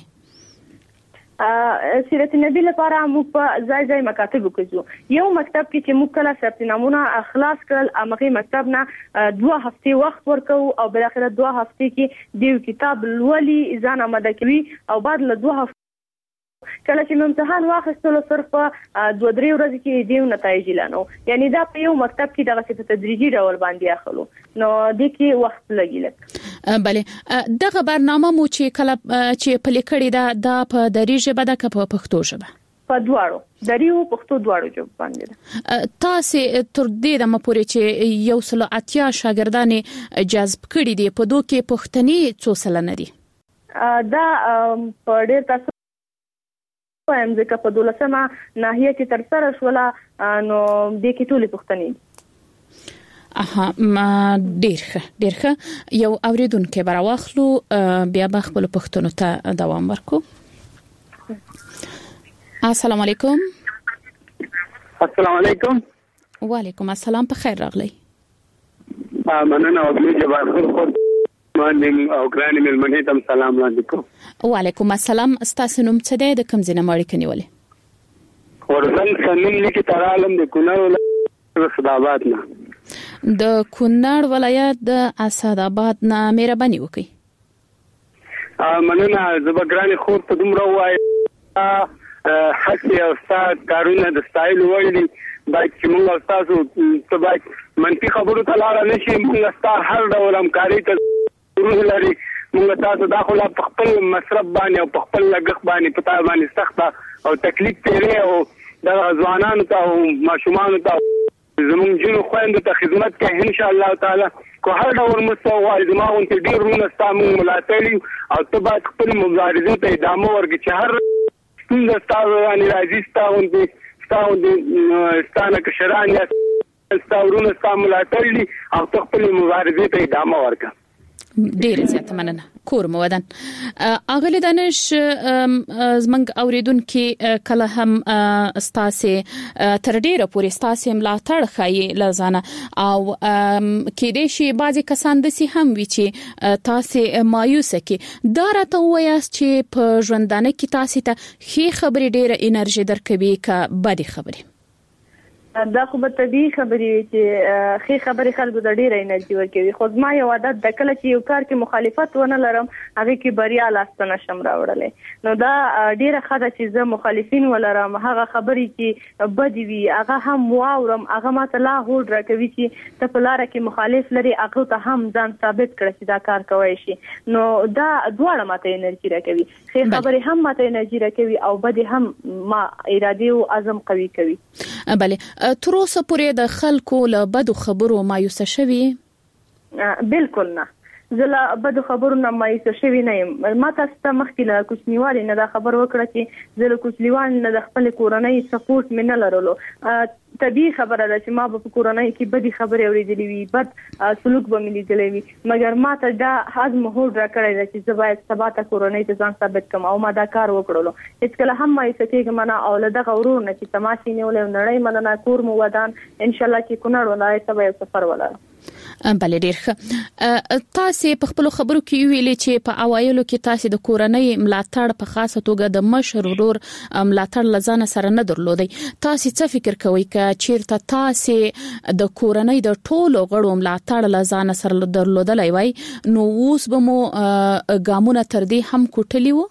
سیرت النبی لپاره موږ په ځای ځای مکاتب وکړو یو مکتب کې چې موږ کله ثبت نامونه اخلاص کړل امغه مکتب نه دوه هفتې وخت ورکو او بل اخر دوه هفتې کې دیو کتاب لولي ځان آماده کوي او بعد له دوه هفتې کله چې امتحان واخیستلو صرف دوه درې ورځې کې دیو نتایج اعلانو یعنی دا په یو مکتب کې دغه څه تدریجي ډول باندې اخلو نو د کې وخت لګیل. بله دغه برنامه مو چې کله چې پلي کړی دا د په دری ژبه د په پښتو ژبه په دواړو دریو پښتو دواړو ژبه باندې تاسو تر دې د مپورې چې یو سل اتیا شاګردانې جذب کړي دي په دوه کې پښتني څو سلنه دي؟ دا په ډېر تاسو وایم ځکه په دولسمه ناحیه کې تر سره شوله نو د کې ټولې پښتني اها ما ډیر ډیر یو اوریدونکو براوخلو بیا به خپل پښتنو ته دوام ورکو. السلام علیکم. السلام علیکم. وعلیکم السلام په خیر راغلی. مننه او دې جواب خپل مانم او ګرانې ملمنې تم سلام علیکم. وعلیکم السلام. تاسو نوم څه دی د کوم ځای نه مړ کنيولې؟ ورسن سنن لیکي تعالم د کونړ ولایت صدابات نه. د کونړ ولایت د اسداباد نه مهرباني وکړئ. مننه. زبګرانی خور په دومره وای حق او استاد کارونه د سټایل وایي باید چې موږ تاسو ته باید منفي خبرو ته لاره نشي. موږ تاسو هر ډول همکاري ته ضرورت لري. موږ تاسو داخله په خپل مصرف باندې او په خپل لګښت باندې پتا باندې سخت او تکلیف تیرې او د ځوانانو ته او ماشومانو ته زموږ جنو خويندو ته خدمت کوي ان شاء الله تعالی. کو هر ډول مستوى زموږ ته ډیر ونه ستامو ملاتړي او ته باید خپل مبارزې ته ادامه ورکړي چې هر څنګه تاسو باندې راځي تاسو تاسو د ستانه کشران یا تاسو ستاسو ملاتړي او خپل مبارزې ته ادامه ورکړي. ډیر زیات مننه. کور مو ودان اغلی دانش زمنګ اوریدونکو کله هم استاسه تر ډیره پورې استاسه ملاتړ خای لزانه او کې دې شي بعضی کسان د سي هم وی چې تاسو مایوسه کې دارته وایاست چې په ژوندانه کې تاسو ته خې خبرې ډیره انرژي درکوي کا بدی خبرې. دا خو به طبيعي خبرې چې خې خبرې خلکو د ډیره انرژي ورکوي. خو ما یو عادت د کله چې یو کار کې مخالفت ونه لرم هغه کې بریا لاسته نشم راوړلې. نو دا ډیره خاطر چې زه مخالفین ولرم هغه خبرې چې بدی وي هغه هم واورم هغه ماته لا هوډ راکوي چې ته په لار کې مخالف لري هغه ته هم ځان ثابت کړی چې دا کار کوي شي. نو دا دواړه ماته انرژي راکوي. خې خبرې هم ماته انرژي راکوي او بدی هم ما اراده او عزم قوي کوي. بله تر اوسه پورې د خلکو له بدو خبرو مایوسه شوي؟ بالکل نه. زه له بدو خبرو نه مایوسه شوي نه یم. ما تاسو ته مخکې له کوچنیوالي نه دا خبر وکړه چې زه له کوچنیوالي نه د خپل کورنۍ سپورټ مې نه لرلو. طبيعي خبره ده چې ما په کورنۍ کې بدی خبرې اورېدلې وي بد سلوک به مې لیدلې وي مګر ما ته دا حزم هوډ راکړی دی چې زه باید سبا ته کورنۍ ته ځان ثابت کړم او ما دا کار وکړلو. هیڅ کله هم مایوسه کېږم نه او له دغه ورور نه چې تماشې نیولې نړۍ مننه کور مو ودان ان شاء الله چې کونړ ولایت ته یو سفر ولرم. بله ډیر ښه. تاسو په خپل خبرو کې ویلي چې په اوایلو کې تاسو د کورنۍ ملاتړ په خاصه توګه د مشر ورور ملاتړ لزانه سره نه درلودي. تاسو څه فکر کوئ چې چیرته تاسو د کورنۍ د ټولو غړو ملاتړ لزانه سره درلودلای وای نو اوس به مو ګامونه تر دې هم کوټلی وو؟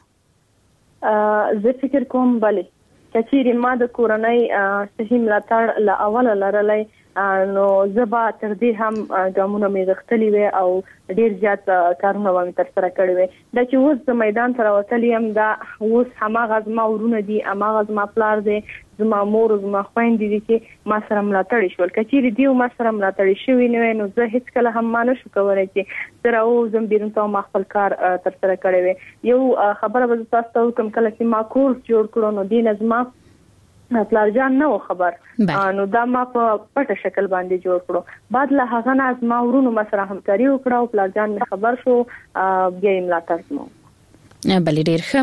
زه فکر کوم بله چې ما د کورنۍ صحیح ملاتړ لا اوله لرلای نو زبا تر دې هم ګامونه مې غختلې وي او ډیر زیات کارونه مې تر سره کړې وي. دا چې اوس د میدان تر وتلې هم دا اوس هماغه زما ورونه دي هماغه زما پلار دي زما مور زما خويندې دي چې ما سره ملاتړ شول. کچېری دیو ما سره ملاتړ شوی نه نو زه هیڅ کله هم مانه شو کولای چې تر او زم بیرون ته ما خپل کار تر سره کړی وي. یو خبره به تاسو ته کوم کله چې ما کورس جوړ کړو نو دین ازما پلار جان نو خبر نو دا ما په پټه شکل باندې جوړ کړو. بعد له هغه نه ازما ورونو ما سره همکاري وکړه او پلار جان مې خبر شو بیا یې ملاتړ مو. بل ډیر ښه.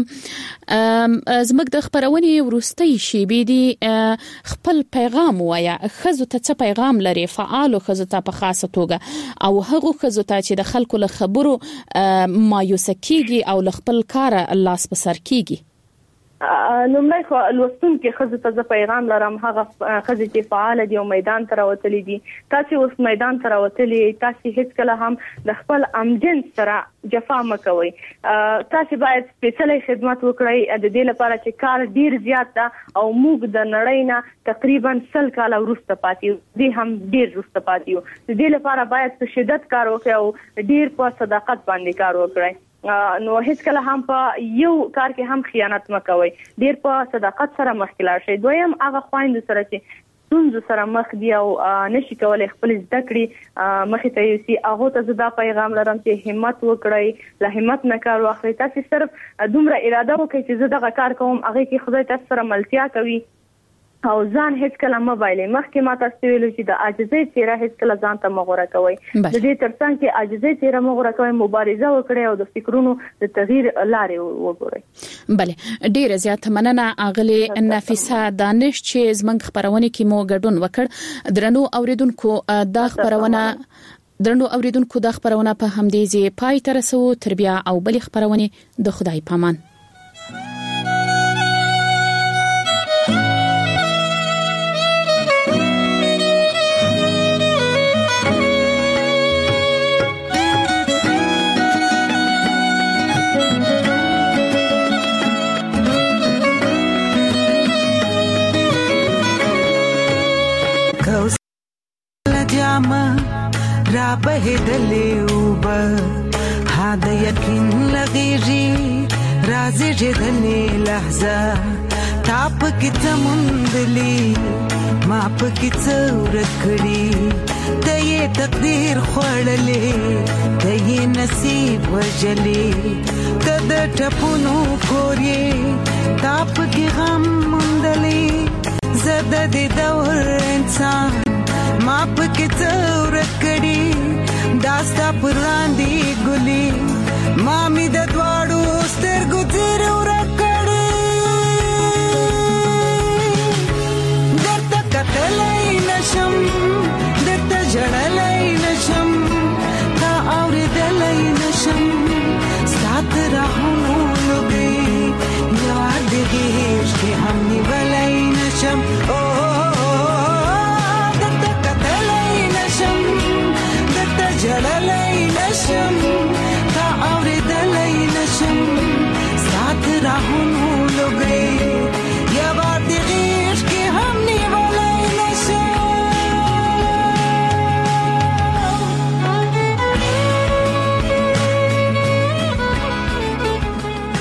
زموږ د خبرونې ورستۍ شی بي دي خپل پیغام وایا خزو ته څه پیغام لري فعال خزو ته په خاصه توګه او هغه خزو ته چې د خلکو له خبرو مایوسه کیږي او له خپل کار لاس په سر کیږي. لومړی خو لوستون کې خزو ته پیغام لرم هغه خزو چې فعال دي او میدان ته راوتلي دي. تاسو اوس میدان ته راوتلي تاسو هیڅ کله هم د خپل امجن سره جفا مکوئ. تاسو باید سپیشلی خدمت وکړئ د دې لپاره چې کار ډیر زیات ده او موږ د نړۍ نه تقریبا سل کال وروسته پاتې یو دي هم ډیر وروسته پاتې یو. د دې لپاره باید په شدت کار وکړو او ډیر په صداقت باندې کار وکړئ. نو هیڅ کله هم په یو کار کې هم خیانت مکوئ. ډیر په صداقت سره مخ کې لاړ شئ. دویم هغه خويند سره چې څنګه سره مخ دی او نشي کولای خپل زده کړې مخې ته یوسي هغه ته زدا پیغام لرم چې همت وکړئ له همت نه کار واخلئ. تاسو صرف دومره اراده وکړئ چې زه دغه کار کوم هغه کې خدای تاسو سره ملتیا کوي او ځان هیڅ کله موبایل مخکې ما تاسو ویلو چې د عاجزۍ چیرې هیڅ کله ځان ته مغوره کوي. د دې ترڅنګ چې عاجزۍ چیرې مغوره کوي مبارزه وکړي او د فکرونو د تغییر لارې وګورئ. بله ډیره زیات مننه اغلی نفیسه دانش چې زمنګ خبرونه کې مو ګډون وکړ. درنو اوریدونکو دا خبرونه درنو اوریدونکو دا خبرونه په همدې ځای پای ته رسو. تر بیا او بل خبرونه د خدای پامان. بهدلې اوبه ها د یقین لغېږي راځي جدلې لحظه تا پکې څه موندلي ما پکې څه ورک کړي د یې تقدیر خوړلې د یې نصیب وژلې که د ټپونو کور یې تا پکې غم موندلې زه د دې دور انسان ما پکې څه ورک کړي دا ستا پر وړاندې ګلي ما مې د دواړو سترګو تېر ورک کړي درته کتلی نشم درته ژړلی نشم تا اورېدلی نشم ستا د راهونو لوګي یاد دې غېږ کې هم نیولی نشم جړلای نشم تا اورېدلای نشم سات راهونو